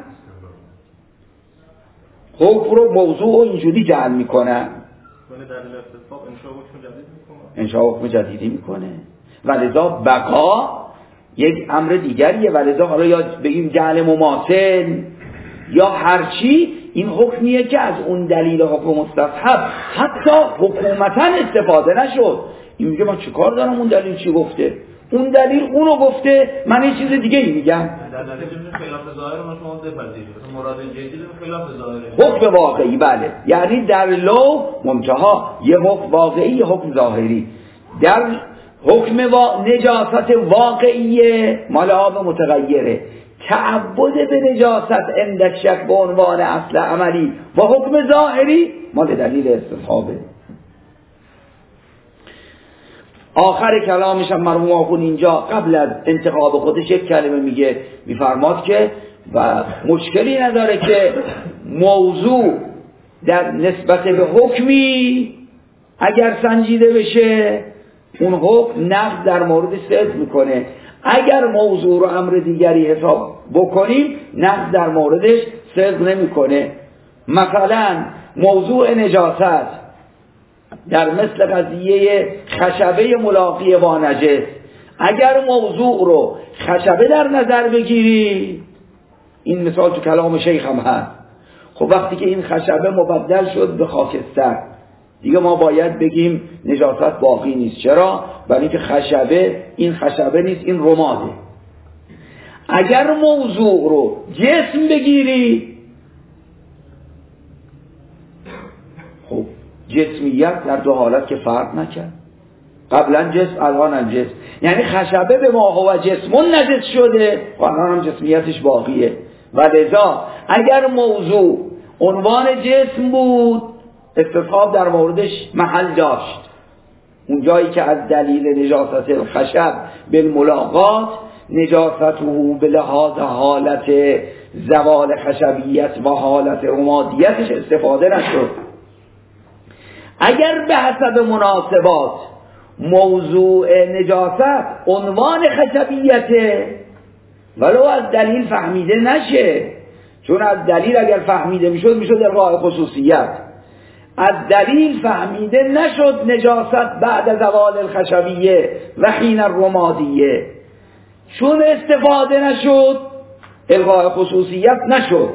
حکم رو موضوع و اینجوری جعل میکنم، دلیل استصحاب انشاء حکم جدید میکنه، انشاء حکم جدیدی میکنه، و لذا بقا یک امر دیگریه. و لذا حالا یا بگیم جعل مماثل یا هرچی، این حکمیه که از اون دلیل حکم مستصحب حتی حکومتا استفاده نشد. این میگه من چیکار دارم اون دلیل چی گفته، اون دلیل اونو گفته، من یه چیز دیگه ای میگم. در نتیجه خلاف ظاهر ما شما بپذیرید، مراد جدید خلاف ظاهره، حکم واقعی. بله، یعنی در لو منتها یه حکم واقعی یه حکم ظاهری. در حکم نجاست واقعیه مال آب متغیره، تعبد به نجاست عند شک به عنوان اصل عملی و حکم ظاهری مال دلیل استصحابه. آخر کلامش هم مرحوم آخوند اینجا قبل از انتخاب خودش یک کلمه میگه، میفرماد که و مشکلی نداره که موضوع در نسبت به حکمی اگر سنجیده بشه اون حکم نقض در موردش صدق میکنه، اگر موضوع رو امر دیگری حساب بکنیم نقض در موردش صدق نمیکنه. مثلا موضوع نجاست در مثل قضیه خشبه ملاقی با نجس، اگر موضوع رو خشبه در نظر بگیری، این مثال تو کلام شیخ هم هست، خب وقتی که این خشبه مبدل شد به خاکستر دیگه ما باید بگیم نجاست باقی نیست. چرا؟ برای اینکه خشبه این خشبه نیست، این رماده. اگر موضوع رو جسم بگیری، خب جسمیت در دو حالت که فرق نکرد، قبلا جسم الان هم جسم، یعنی خشبه به ما هو جسمون نجس شده و الان هم جسمیتش باقیه. و لذا اگر موضوع عنوان جسم بود استصحاب در موردش محل داشت، اون جایی که از دلیل نجاست الخشب بالملاقات نجاسته به لحاظ حالت زوال خشبیت و حالت رمادیتش استفاده نشد. اگر به حسب مناسبات موضوع نجاست عنوان خشبیته ولو از دلیل فهمیده نشه، چون از دلیل اگر فهمیده میشد الغاء خصوصیت، از دلیل فهمیده نشد نجاست بعد زوال الخشبیه و حین الرمادیه، چون استفاده نشد الغاء خصوصیت نشد.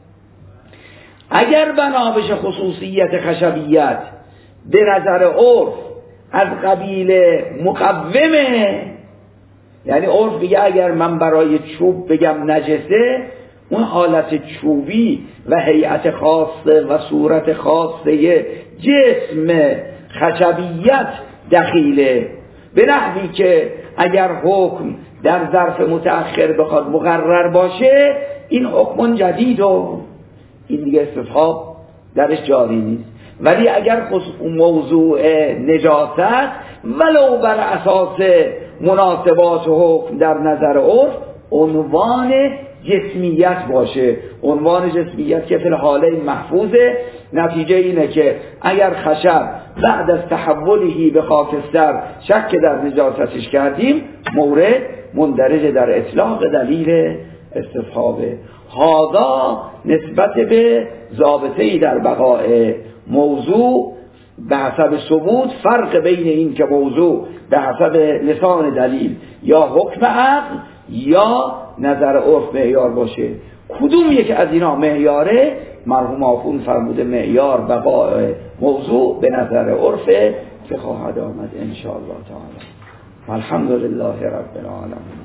اگر بنابش خصوصیت خشبیت به نظر عرف از قبیل مقومه، یعنی عرف بگه اگر من برای چوب بگم نجسه، اون حالت چوبی و هیئت خاصه و صورت خاصه جسم خشبیت دخیله، به نحوی که اگر حکم در ظرف متأخر بخواد مقرر باشه این حکم جدید و این دیگه استصحاب درش جاری نیست. ولی اگر موضوع نجاست ولو بر اساس مناسبات حکم در نظر عرف عنوان جسمیت باشه، عنوان جسمیت که فی الحاله محفوظه، نتیجه اینه که اگر خشب بعد از تحولی به خاکستر شک در نجاستش کردیم مورد مندرج در اطلاق دلیل استصحابه. هذا نسبت به ضابطه‌ای در بقاء موضوع به حسب ثبوت، فرق بین این که موضوع به حسب لسان دلیل یا حکم عقل یا نظر عرف معیار باشه. کدوم یک از اینا معیاره؟ مرحوم آخوند فرموده معیار بقای موضوع به نظر عرفه که خواهد آمد ان شاء الله تعالی. الحمدلله رب العالمین.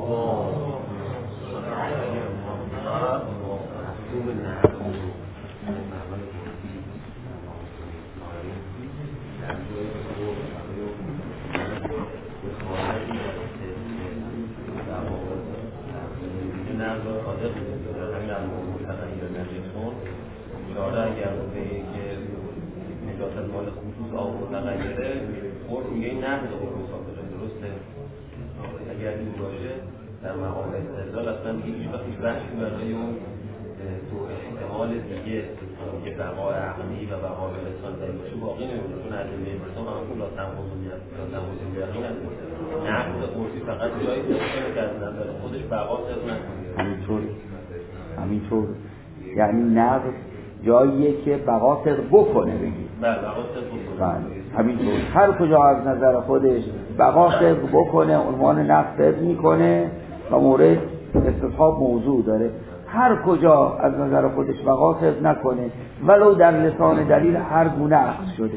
اگر که نجاست مال خصوص آب و تغییره خود میگه این نحوه خصوص صادره، درسته؟ اگر این باشه در مقام استدلال اصلا هیچ وقت بحثی برای اون تو احتمال دیگه که بقای عقلی و بقای لسان دلیلش باقی نمیده، چون ادله لسان همون لا تناقضیت یا تناقضیت نداره. نقد عرفی فقط جایی داره که از نظر خودش بقا صدق نکنه. همینطور یعنی نقد جاییه که بقا صدق بکنه بگید. بله بقا صدق بکنه. همینطور هر کجا از نظر خودش بقا صدق بکنه عنوان نقد صدق میکنه و مورد استصحاب موضوع داره. هر کجا از نظر خودش بقا صدق نکنه ولو در لسان دلیل هر گونه اخذ شده.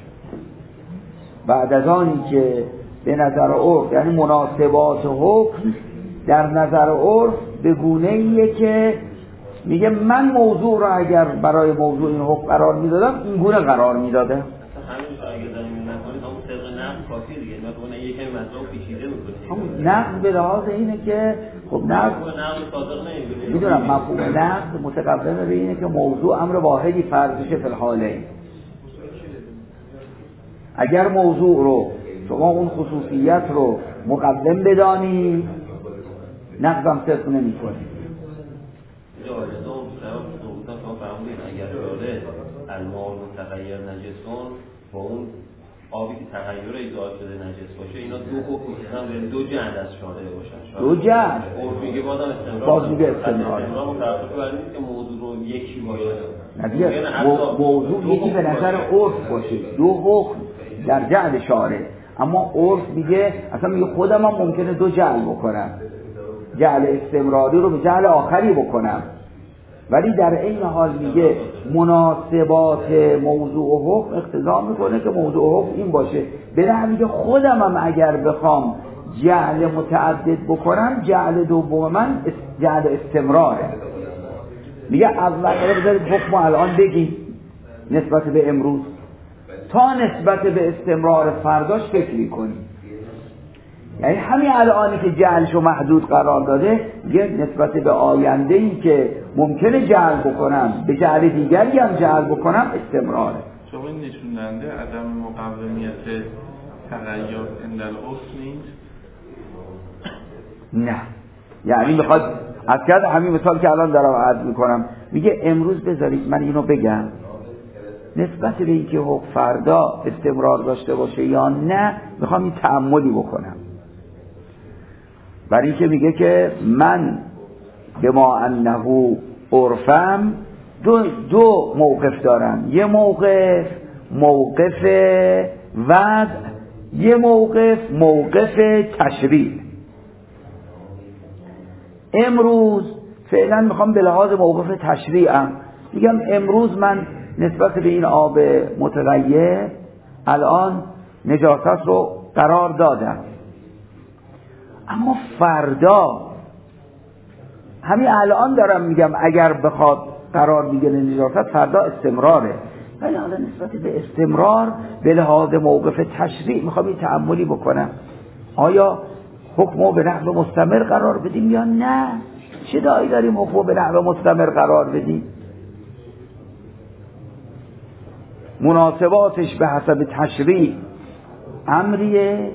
بعد از آنی که به نظر عرف یعنی مناسبات حکم در نظر عرف به گونه‌ایه که میگه من موضوع را اگر برای موضوع این حکم قرار میدادم این گونه قرار میدادم. همین اگه داریم نکنید همون طبق نقد کافی دیگه، نکنه یکی مطلب پیچیده میکنه. همون نقد به لحاظ اینه که خب نقد صادق نمیشه. میدونم مفهوم نقد متقدمه به اینه که موضوع امر واحدی فرض بشه فی الحاله. اگر موضوع رو شما اون خصوصیت رو مقدم بدانی نقدم صدق نمیکنه. جالدون بودن شما فرمودین اگر جالد المال متغیر نجسون با اون آبی که تغییر ایجاد شده نجس باشه اینا دو حکم میشن، دو جهت از شارع باشن. دو جهت میگه بازم استمرار باز میگه استمرار متوقف بر اینه که موضوع رو یکی باشه. نبیه موضوع یکی به نظر عرف باشه، دو حکم در جعل شارع، اما عرف میگه اصلا میگه خودم هم ممکنه دو جعل بکنم، جعل استمراری رو به جعل آخری بکنم، ولی در این حال میگه مناسبات موضوع و حکم اقتضا میکنه که موضوع و حکم این باشه. به نحوی میگه خودم هم اگر بخوام جعل متعدد بکنم جعل دوم من جعل استمراره. میگه اول بذارید حکم الان بگی نسبت به امروز تا نسبت به استمرار فرداش فکری کنی. یعنی همین الانی که جعلشو محدود قرار داده یه نسبت به آینده‌ای که ممکنه جعل بکنم به جعل دیگری هم جعل بکنم استمراره. شما این نشوننده عدم مقومیت تغییر اندل اصل نیست؟ نه، یعنی میخواد از کرد همین مثال که الان دارم عرض میکنم، میگه امروز بذارید من اینو بگم نسبت به اینکه حکم فردا استمرار داشته باشه یا نه میخوام این تأملی بکنم. برای اینکه میگه که من به ما انه عرفم دو موقف دارم، یه موقف وضع، یه موقف تشریع. امروز فعلا میخوام به لحاظ موقف تشریعم میگم امروز من نسبت به این آب متغیر الان نجاست رو قرار دادم، اما فردا همین الان دارم میگم اگر بخواد قرار بگیره نجاست فردا استمراره، ولی حالا نسبت به استمرار به لحاظ موقف تشریع میخوام این تأملی بکنم آیا حکمو به نحو مستمر قرار بدیم یا نه؟ چه دایی داریم حکمو به نحو مستمر قرار بدیم؟ مناسباتش به حسب تشریع امریه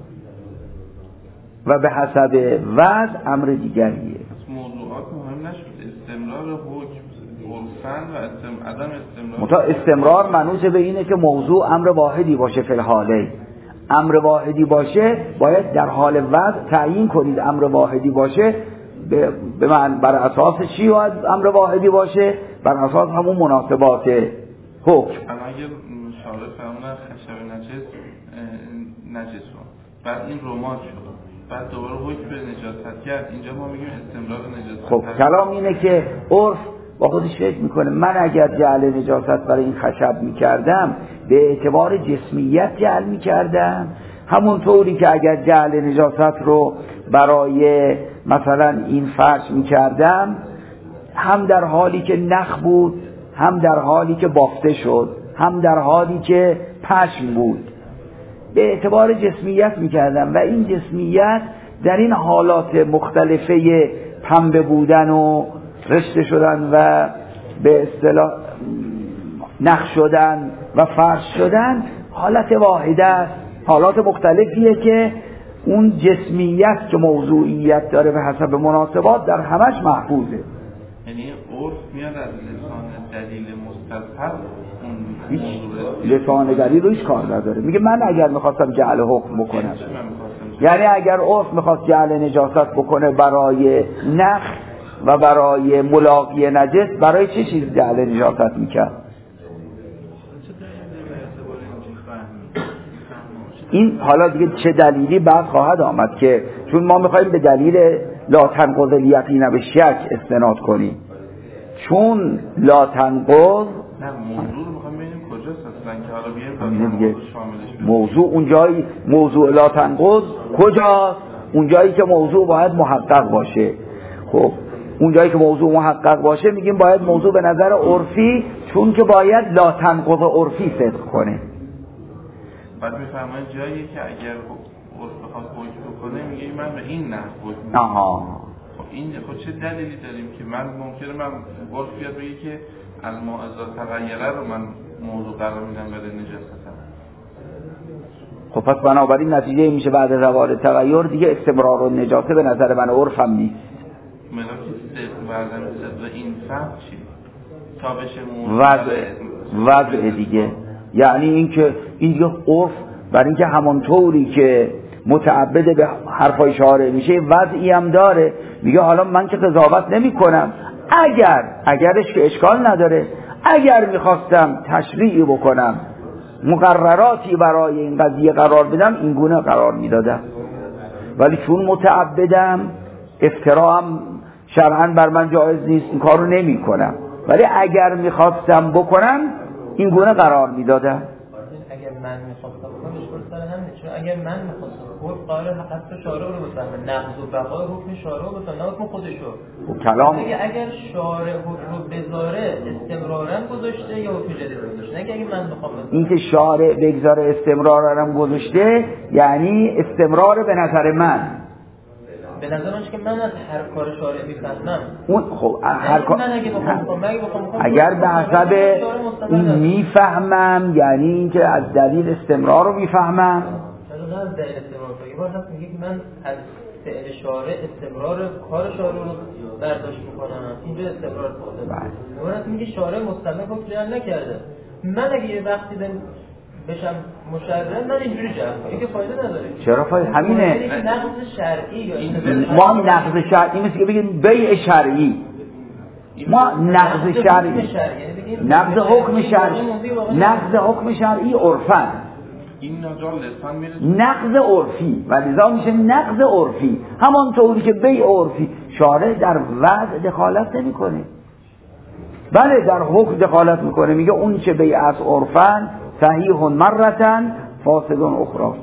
و به حسب وضع امر دیگریه. موضوعات مهم نشد، استمرار حکم عرفن و عدم استمرار استمرار منوط به اینه که موضوع امر واحدی باشه فی الحاله. امر واحدی باشه باید در حال وضع تعیین کنید امر واحدی باشه به من بر اساس چی باید امر واحدی باشه؟ بر اساس همون مناسبات حکم. اما اگر شارع فرمودن خشب نجس بعد این رماد شد، بعد دوباره حکم به نجاست کرد. اینجا ما میگیم استمرار نجاست. خب کلام اینه که عرف با خودش فکر میکنه من اگر جعل نجاست برای این خشب میکردم به اعتبار جسمیت جعل میکردم، همونطوری که اگر جعل نجاست رو برای مثلا این فرش میکردم هم در حالی که نخ بود، هم در حالی که بافته شد، هم در حالی که پشم بود، به اعتبار جسمیت میکردم و این جسمیت در این حالات مختلفه پنبه بودن و رشته شدن و به اصطلاح نخ شدن و فرش شدن حالت واحده است. حالات مختلفیه که اون جسمیت که موضوعیت داره به حسب مناسبات در همش محفوظه. یعنی عرف میاد از لسان دلیل مستظهر، هیچ لسان دلیل رو هیچ کار نداره. میگه من اگر میخواستم جعل حکم بکنم، یعنی اگر عرف میخواست جعل نجاست بکنه برای نخ و برای ملاقی نجس، برای چه چیز جعل نجاست میکرد؟ این حالا دیگه چه دلیلی بعد خواهد آمد که چون ما میخواییم به دلیل لا تنقض الیقین بالشک استناد کنیم، چون لا تنقض نه موضوع رو میخوایم ببینیم کجاست اصلا که حالا بیایم شاملش موضوع اونجایی، موضوع لا تنقض کجاست؟ اونجایی که موضوع باید محقق باشه. خب اونجایی که موضوع محقق باشه میگیم باید موضوع به نظر عرفی، چون که باید لا تنقض عرفی صدق کنه. بعد میفرماید جایی که اگر عرف بخواد حکم کنه میگه من به این نحو حکم میکنم. آها خب این خب چه دلیلی داریم که من ممکنه من عرف بیاد بگه که المعاذ تغیره رو من موضوع قرار میدم برای نجاست. خب پس بنابراین نتیجه میشه بعد زوال تغییر دیگه استمرار و نجاسه به نظر من عرفم نیست. ملاکی صدق این فهم چی؟ تابش وضع دیگه، یعنی اینکه این دیگه عرف برای اینکه همانطوری که متعبد به حرفای شارع میشه وضعی هم داره. میگه حالا من که قضاوت نمی کنم، اگرش که اشکال نداره، اگر میخواستم تشریعی بکنم مقرراتی برای این قضیه قرار بدم این گونه قرار میدادم، ولی چون متعبدم افتراام شرعاً بر من جایز نیست، این کارو نمی کنم، ولی اگر میخواستم بکنم این گونه قرار میدادم. اگر من میخواستم بکنم اشکال سر همینه، چون اگر من میخواستم حکم قائل حق شارع رو بفهمه، نقض و بقای حکم شارع رو بفهمه، نه حکم خودشو. کلام اگر شارع حکم رو بذاره استمرارا گذاشته یا حکم جدید گذاشته، نه که اگه من بخوام این که شارع بگذاره استمرارا گذاشته یعنی استمرار به نظر من، به نظر من که من از هر کار شارع میفهمم اون خب هر کار من اگه بخوام اگر به حسب این میفهمم یعنی اینکه از دلیل استمرار رو میفهمم. نه از دلیل استمرار رو یه بار هست میگه که من از فعل شارع استمرار کار شارع رو برداشت میکنم، اینجا استمرار خواهده بله. میگه شارع مستمر حکم جعل نکرده، من اگه یه وقتی بشم مشرع من اینجوری جعل کنم، این که فایده نداره. چرا فایده؟ همینه نقض شرعی یا ما نقض شرعی مثل که بگیم بیع شرعی، ما نقض شرعی نقض حکم شرعی نقض حکم شرعی عرفاً این نجال لسان میره نقض عرفی و لذا میشه نقض عرفی، همانطوری که بیع عرفی شارع در وضع دخالت نمیکنه، بله در حکم دخالت میکنه، میگه اون چه بیع از عرفاً صحیح مرتاً فاسد اخرى.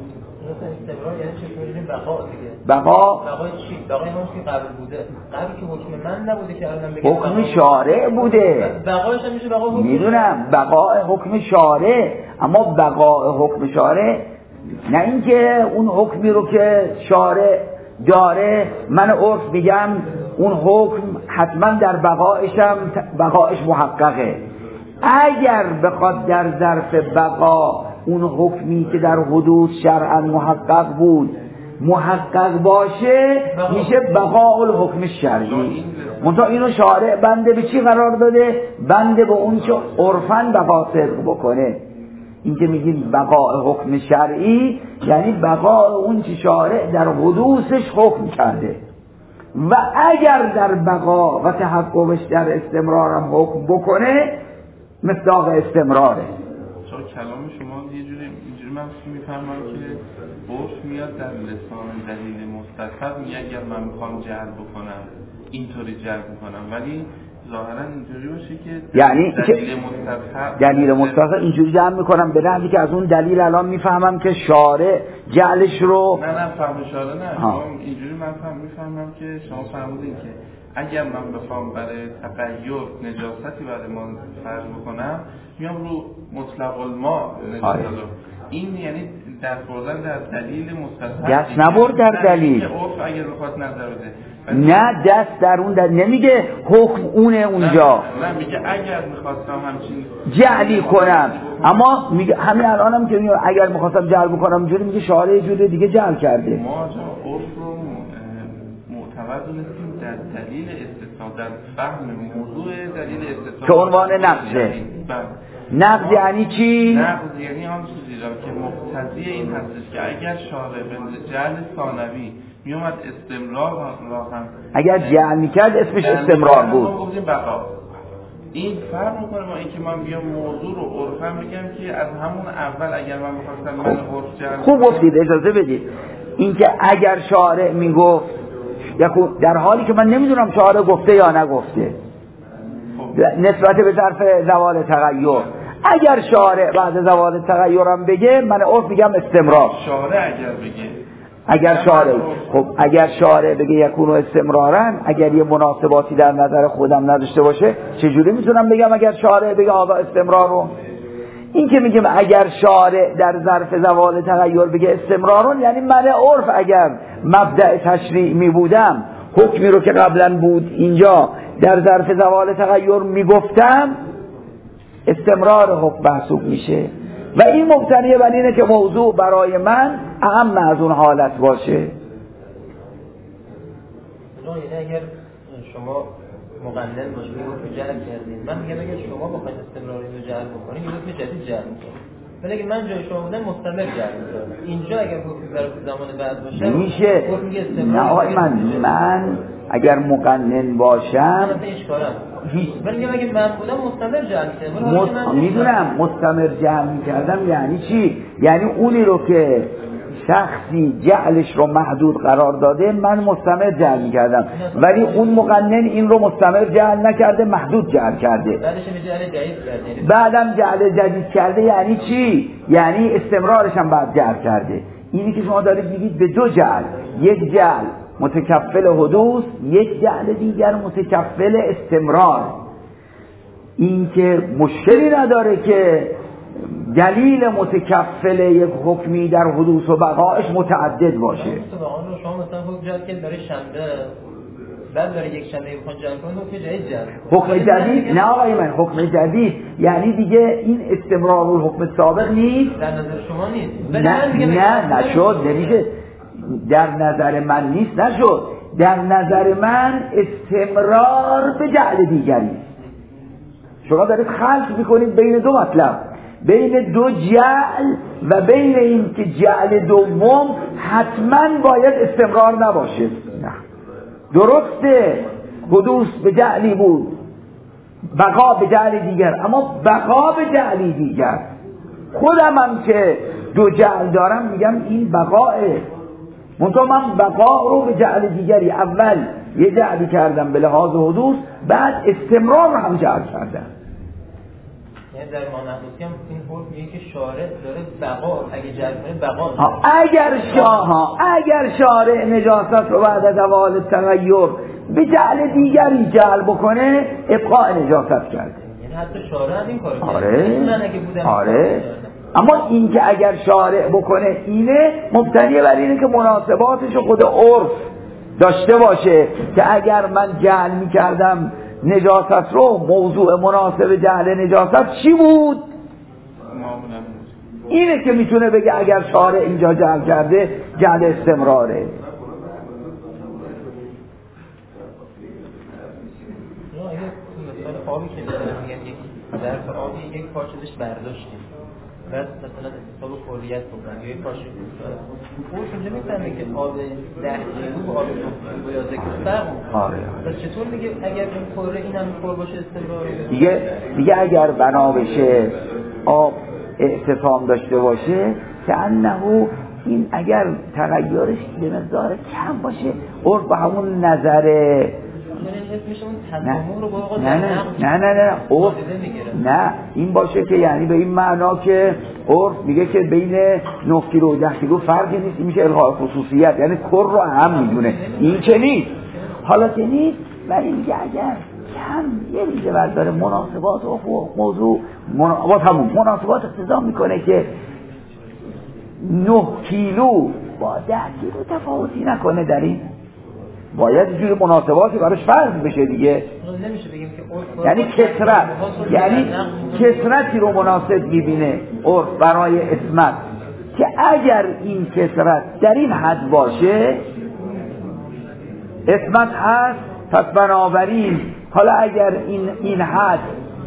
بقا چی؟ بقای ما که قبل بوده، قبل که حکم من نبوده که الان بگم حکم شارع بوده، بقایش هم میشه بقا حکم، میدونم بقای حکم شارع، اما بقای حکم شارع نه اینکه اون حکمی رو که شارع داره من عرف میگم اون حکم حتما در بقایش محققه. اگر بخواد در ظرف بقا اون حکمی که در حدود شرعا محقق بود محقق باشه میشه بقاء الحکم شرعی. منتها اینو شارع بنده به چی قرار داده؟ بنده به اون که عرفاً بقا صدق بکنه. این که میگیم بقاء حکم شرعی یعنی بقاء اون که شارع در حدوثش حکم کرده، و اگر در بقا و تحققش در استمرارم حکم بکنه مصداق استمراره، چون کلام شما یه جوری اینجوری من میفهمم که عرف میاد در لسان دلیل مستقر میگه اگر من میخوام جلب بکنم اینطوری جلب میکنم، ولی ظاهرا اینطوری باشه که یعنی دلیل مستقر اینجوری جمع میکنم به نحوی که از اون دلیل الان میفهمم که شارع جعلش رو نه فهم شارع نه اینجوری من میفهمم که شما فرمودین که اگر من بخوام برای تغییر نجاستی برای ما فرض بکنم میام رو مطلق الماء نجاست رو، این یعنی در بردن در دلیل مستقر دست نبرد در دلیل عرف اگر بخواد نظر بده نه دست در اون نمیگه حکم اونه اونجا نه میگه اگر میخواستم همچین جعلی کنم، اما میگه همین الانم که میگه اگر میخواستم جعل کنم اینجوری میگه شارع یه جوری دیگه جعل کرده. ما عرف رو معتبر دونستیم در دلیل استثناء، در فهم موضوع دلیل استثناء که عنوان نقضه. نقض یعنی چی؟ نقض یعنی آن چیزی را که مقتضی این هستش که اگر شارع به جعل ثانوی میومد استمرار را هم اگر جعل میکرد اسمش استمرار بود. گفتیم بقا. این فرق میکنه ما اینکه من بیام موضوع رو عرفا میگم که از همون اول اگر من می‌خواستم من عرف جعل خوب گفتید، اجازه بدید. اینکه اگر شارع میگفت در حالی که من نمیدونم شارع گفته یا نگفته نسبت به ظرف زوال تغییر، اگر شارع بعد زوال تغییرم بگه من عرف میگم استمرار. شارع اگر بگه اگر شارع بگه یکونو استمرارن، اگر یه مناسباتی در نظر خودم نداشته باشه چجوری میتونم بگم اگر شارع بگه آقا استمرارون؟ این که میگم اگر شارع در ظرف زوال تغییر بگه استمرارون یعنی من عرف اگر مبدأ تشریع میبودم حکمی رو که قبلا بود اینجا در ظرف زوال تغییر میگفتم استمرار حکم محسوب میشه و این مبتنی بر اینه که موضوع برای من اهم از اون حالت باشه. یعنی اگر شما مقنن باشید میگه جعل کردین، من میگم اگر شما بخواید استمراری رو جعل بکنید یه حکم جدید جعل میکنید، ولی اگه من جای شما بودم مستمر جعل میکنم. اینجا اگر حکم برای زمان بعد باشه میشه. نه آقای من اگر مقنن باشم ولی میگم اگه من بودم مستمر جعل میکردم. میدونم مستمر جعل میکردم یعنی چی؟ یعنی اونی رو که شخصی جعلش رو محدود قرار داده من مستمر جعل میکردم، ولی اون مقنن این رو مستمر جعل نکرده، محدود جعل کرده. بعدم جعل جدید کرده یعنی چی؟ یعنی استمرارش هم بعد جعل کرده. اینی که شما دارید میگید به دو جعل، یک جعل متکفل حدوث، یک جعل دیگر متکفل استمرار. این که مشکلی نداره که دلیل متکفل یک حکمی در حدوث و بقایش متعدد باشه. شما مثلا حکم جدید که برای شنبه بعد برای یک شنبه میخوان جمع کنن حکم جدید جمع. حکم جدید نه آقای من، حکم جدید یعنی دیگه این استمرار و حکم سابق نیست. در نظر شما نیست. نه نشد، نمیشه. در نظر من نیست، نشد. در نظر من استمرار به جعل دیگری. شما دارید خلط میکنید بین دو مطلب، بین دو جعل و بین این که جعل دوم حتما باید استمرار نباشه. نه درسته، حدوث به جعلی بود، بقا به جعل دیگر، اما بقا به جعلی دیگر. خودم هم که دو جعل دارم میگم این بقاه، منطقه من بقا رو به جعل دیگری اول یه جعلی کردم به لحاظ حدوث، بعد استمرار رو هم جعل کردم. یعنی در مانحدوثی هم این حکم میگه که شارع داره بقا، اگه جعل کنه بقا. اگر شارع نجاست رو بعد از زوال تغییر به جعل دیگری جعل بکنه ابقاء نجاست کرده. یعنی حتی شارع هم این کارو کرده. آره. اما این که اگر شارع بکنه اینه مبتنی بر اینه که مناسباتش خود عرف داشته باشه که اگر من جعل میکردم نجاست رو، موضوع مناسب جعل نجاست چی بود؟ اینه که میتونه بگه اگر شارع اینجا جعل کرده جعل استمراره. آبی که میگن یک ظرف آبی یک پارچه‌اش برداشتیم بعد مثلا حساب کلیت بکنم یا یک پارچه اون اونجا میفهمه که آب 10 کیلو آب 9 کیلو یا 10 کیلو فرق میکنه. پس چطور میگه اگر این خوره اینم خور باشه استمرار؟ دیگه اگر بنا بشه آب اعتصام داشته باشه که انه این اگر تغییرش به مقدار کم باشه عرف به همون نظر نه این باشه که یعنی به این معنا که عرف میگه که بین 9 کیلو و 10 کیلو فرقی نیست، این میشه الغاء خصوصیت، یعنی کل رو هم میدونه. این که نیست، حالا که نیست، ولی میگه اگر کم یه ریزه برداره مناسبات و موضوع مناسبات اقتضا میکنه که 9 کیلو با 10 کیلو تفاوتی نکنه، در این باید جور مناسباتی براش فرض بشه دیگه. نمیشه بگیم که یعنی کثرت، یعنی کثرتی رو مناسب میبینه عرف برای اسمت که اگر این کثرت در این حد باشه اسمت هست. پس بنابراین حالا اگر این حد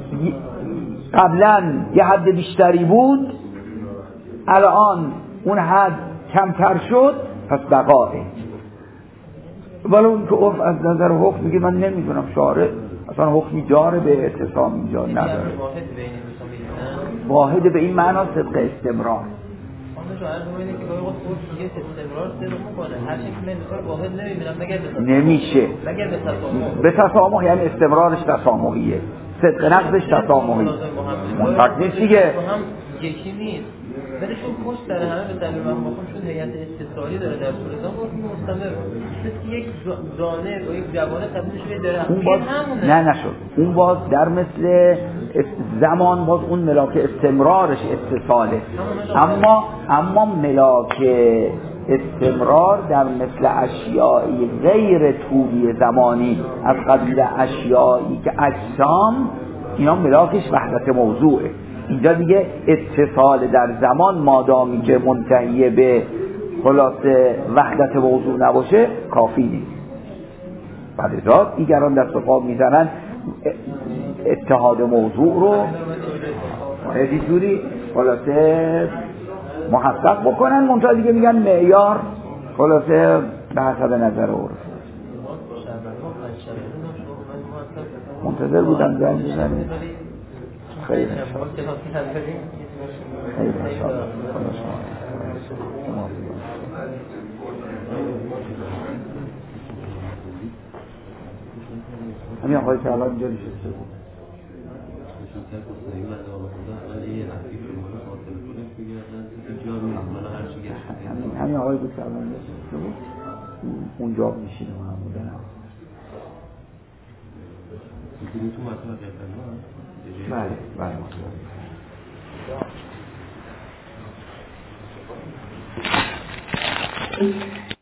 قبلا یه حد بیشتری بود، الان اون حد کمتر شد، پس بقاه. ولی اون که عرف از نظر حکم میگه من نمیدونم شارع اصلا حکمی داره به اعتصام اینجا نداره. واحد به این معنا صدق استمرار. نمیشه به تسامح، یعنی استمرارش تسامحیه، صدق نقضش تسامحی منطق نیست دیگه. یکی نیست ولی چون پشت در همه به دلیل محمد چون هیئت اتصالی داره در طول زمان مستمر مثل یک دانه با یک جوانه تبدیل شده درخت. اون باز نه نشد، اون باز در مثل زمان باز اون ملاک استمرارش اتصاله، اما ملاک استمرار در مثل اشیایی غیر طولی زمانی از قبیل اشیایی که اجسام، اینا ملاکش وحدت موضوعه. اینجا دیگه اتصال در زمان مادامی که منتهی به خلاصه وحدت موضوع نباشه کافی نیست. بعد دیگران دست و پا میزنن اتحاد موضوع رو یه جوری خلاصه محقق بکنن، منتها دیگه میگن معیار خلاصه به حسب نظر عرف. منتظر بودم زنگ بزنید. خیلی همین آقای که الان اینجا نشسته بود همین آقای بود که الان نشسته بود اونجا میشینه محمودن بله بله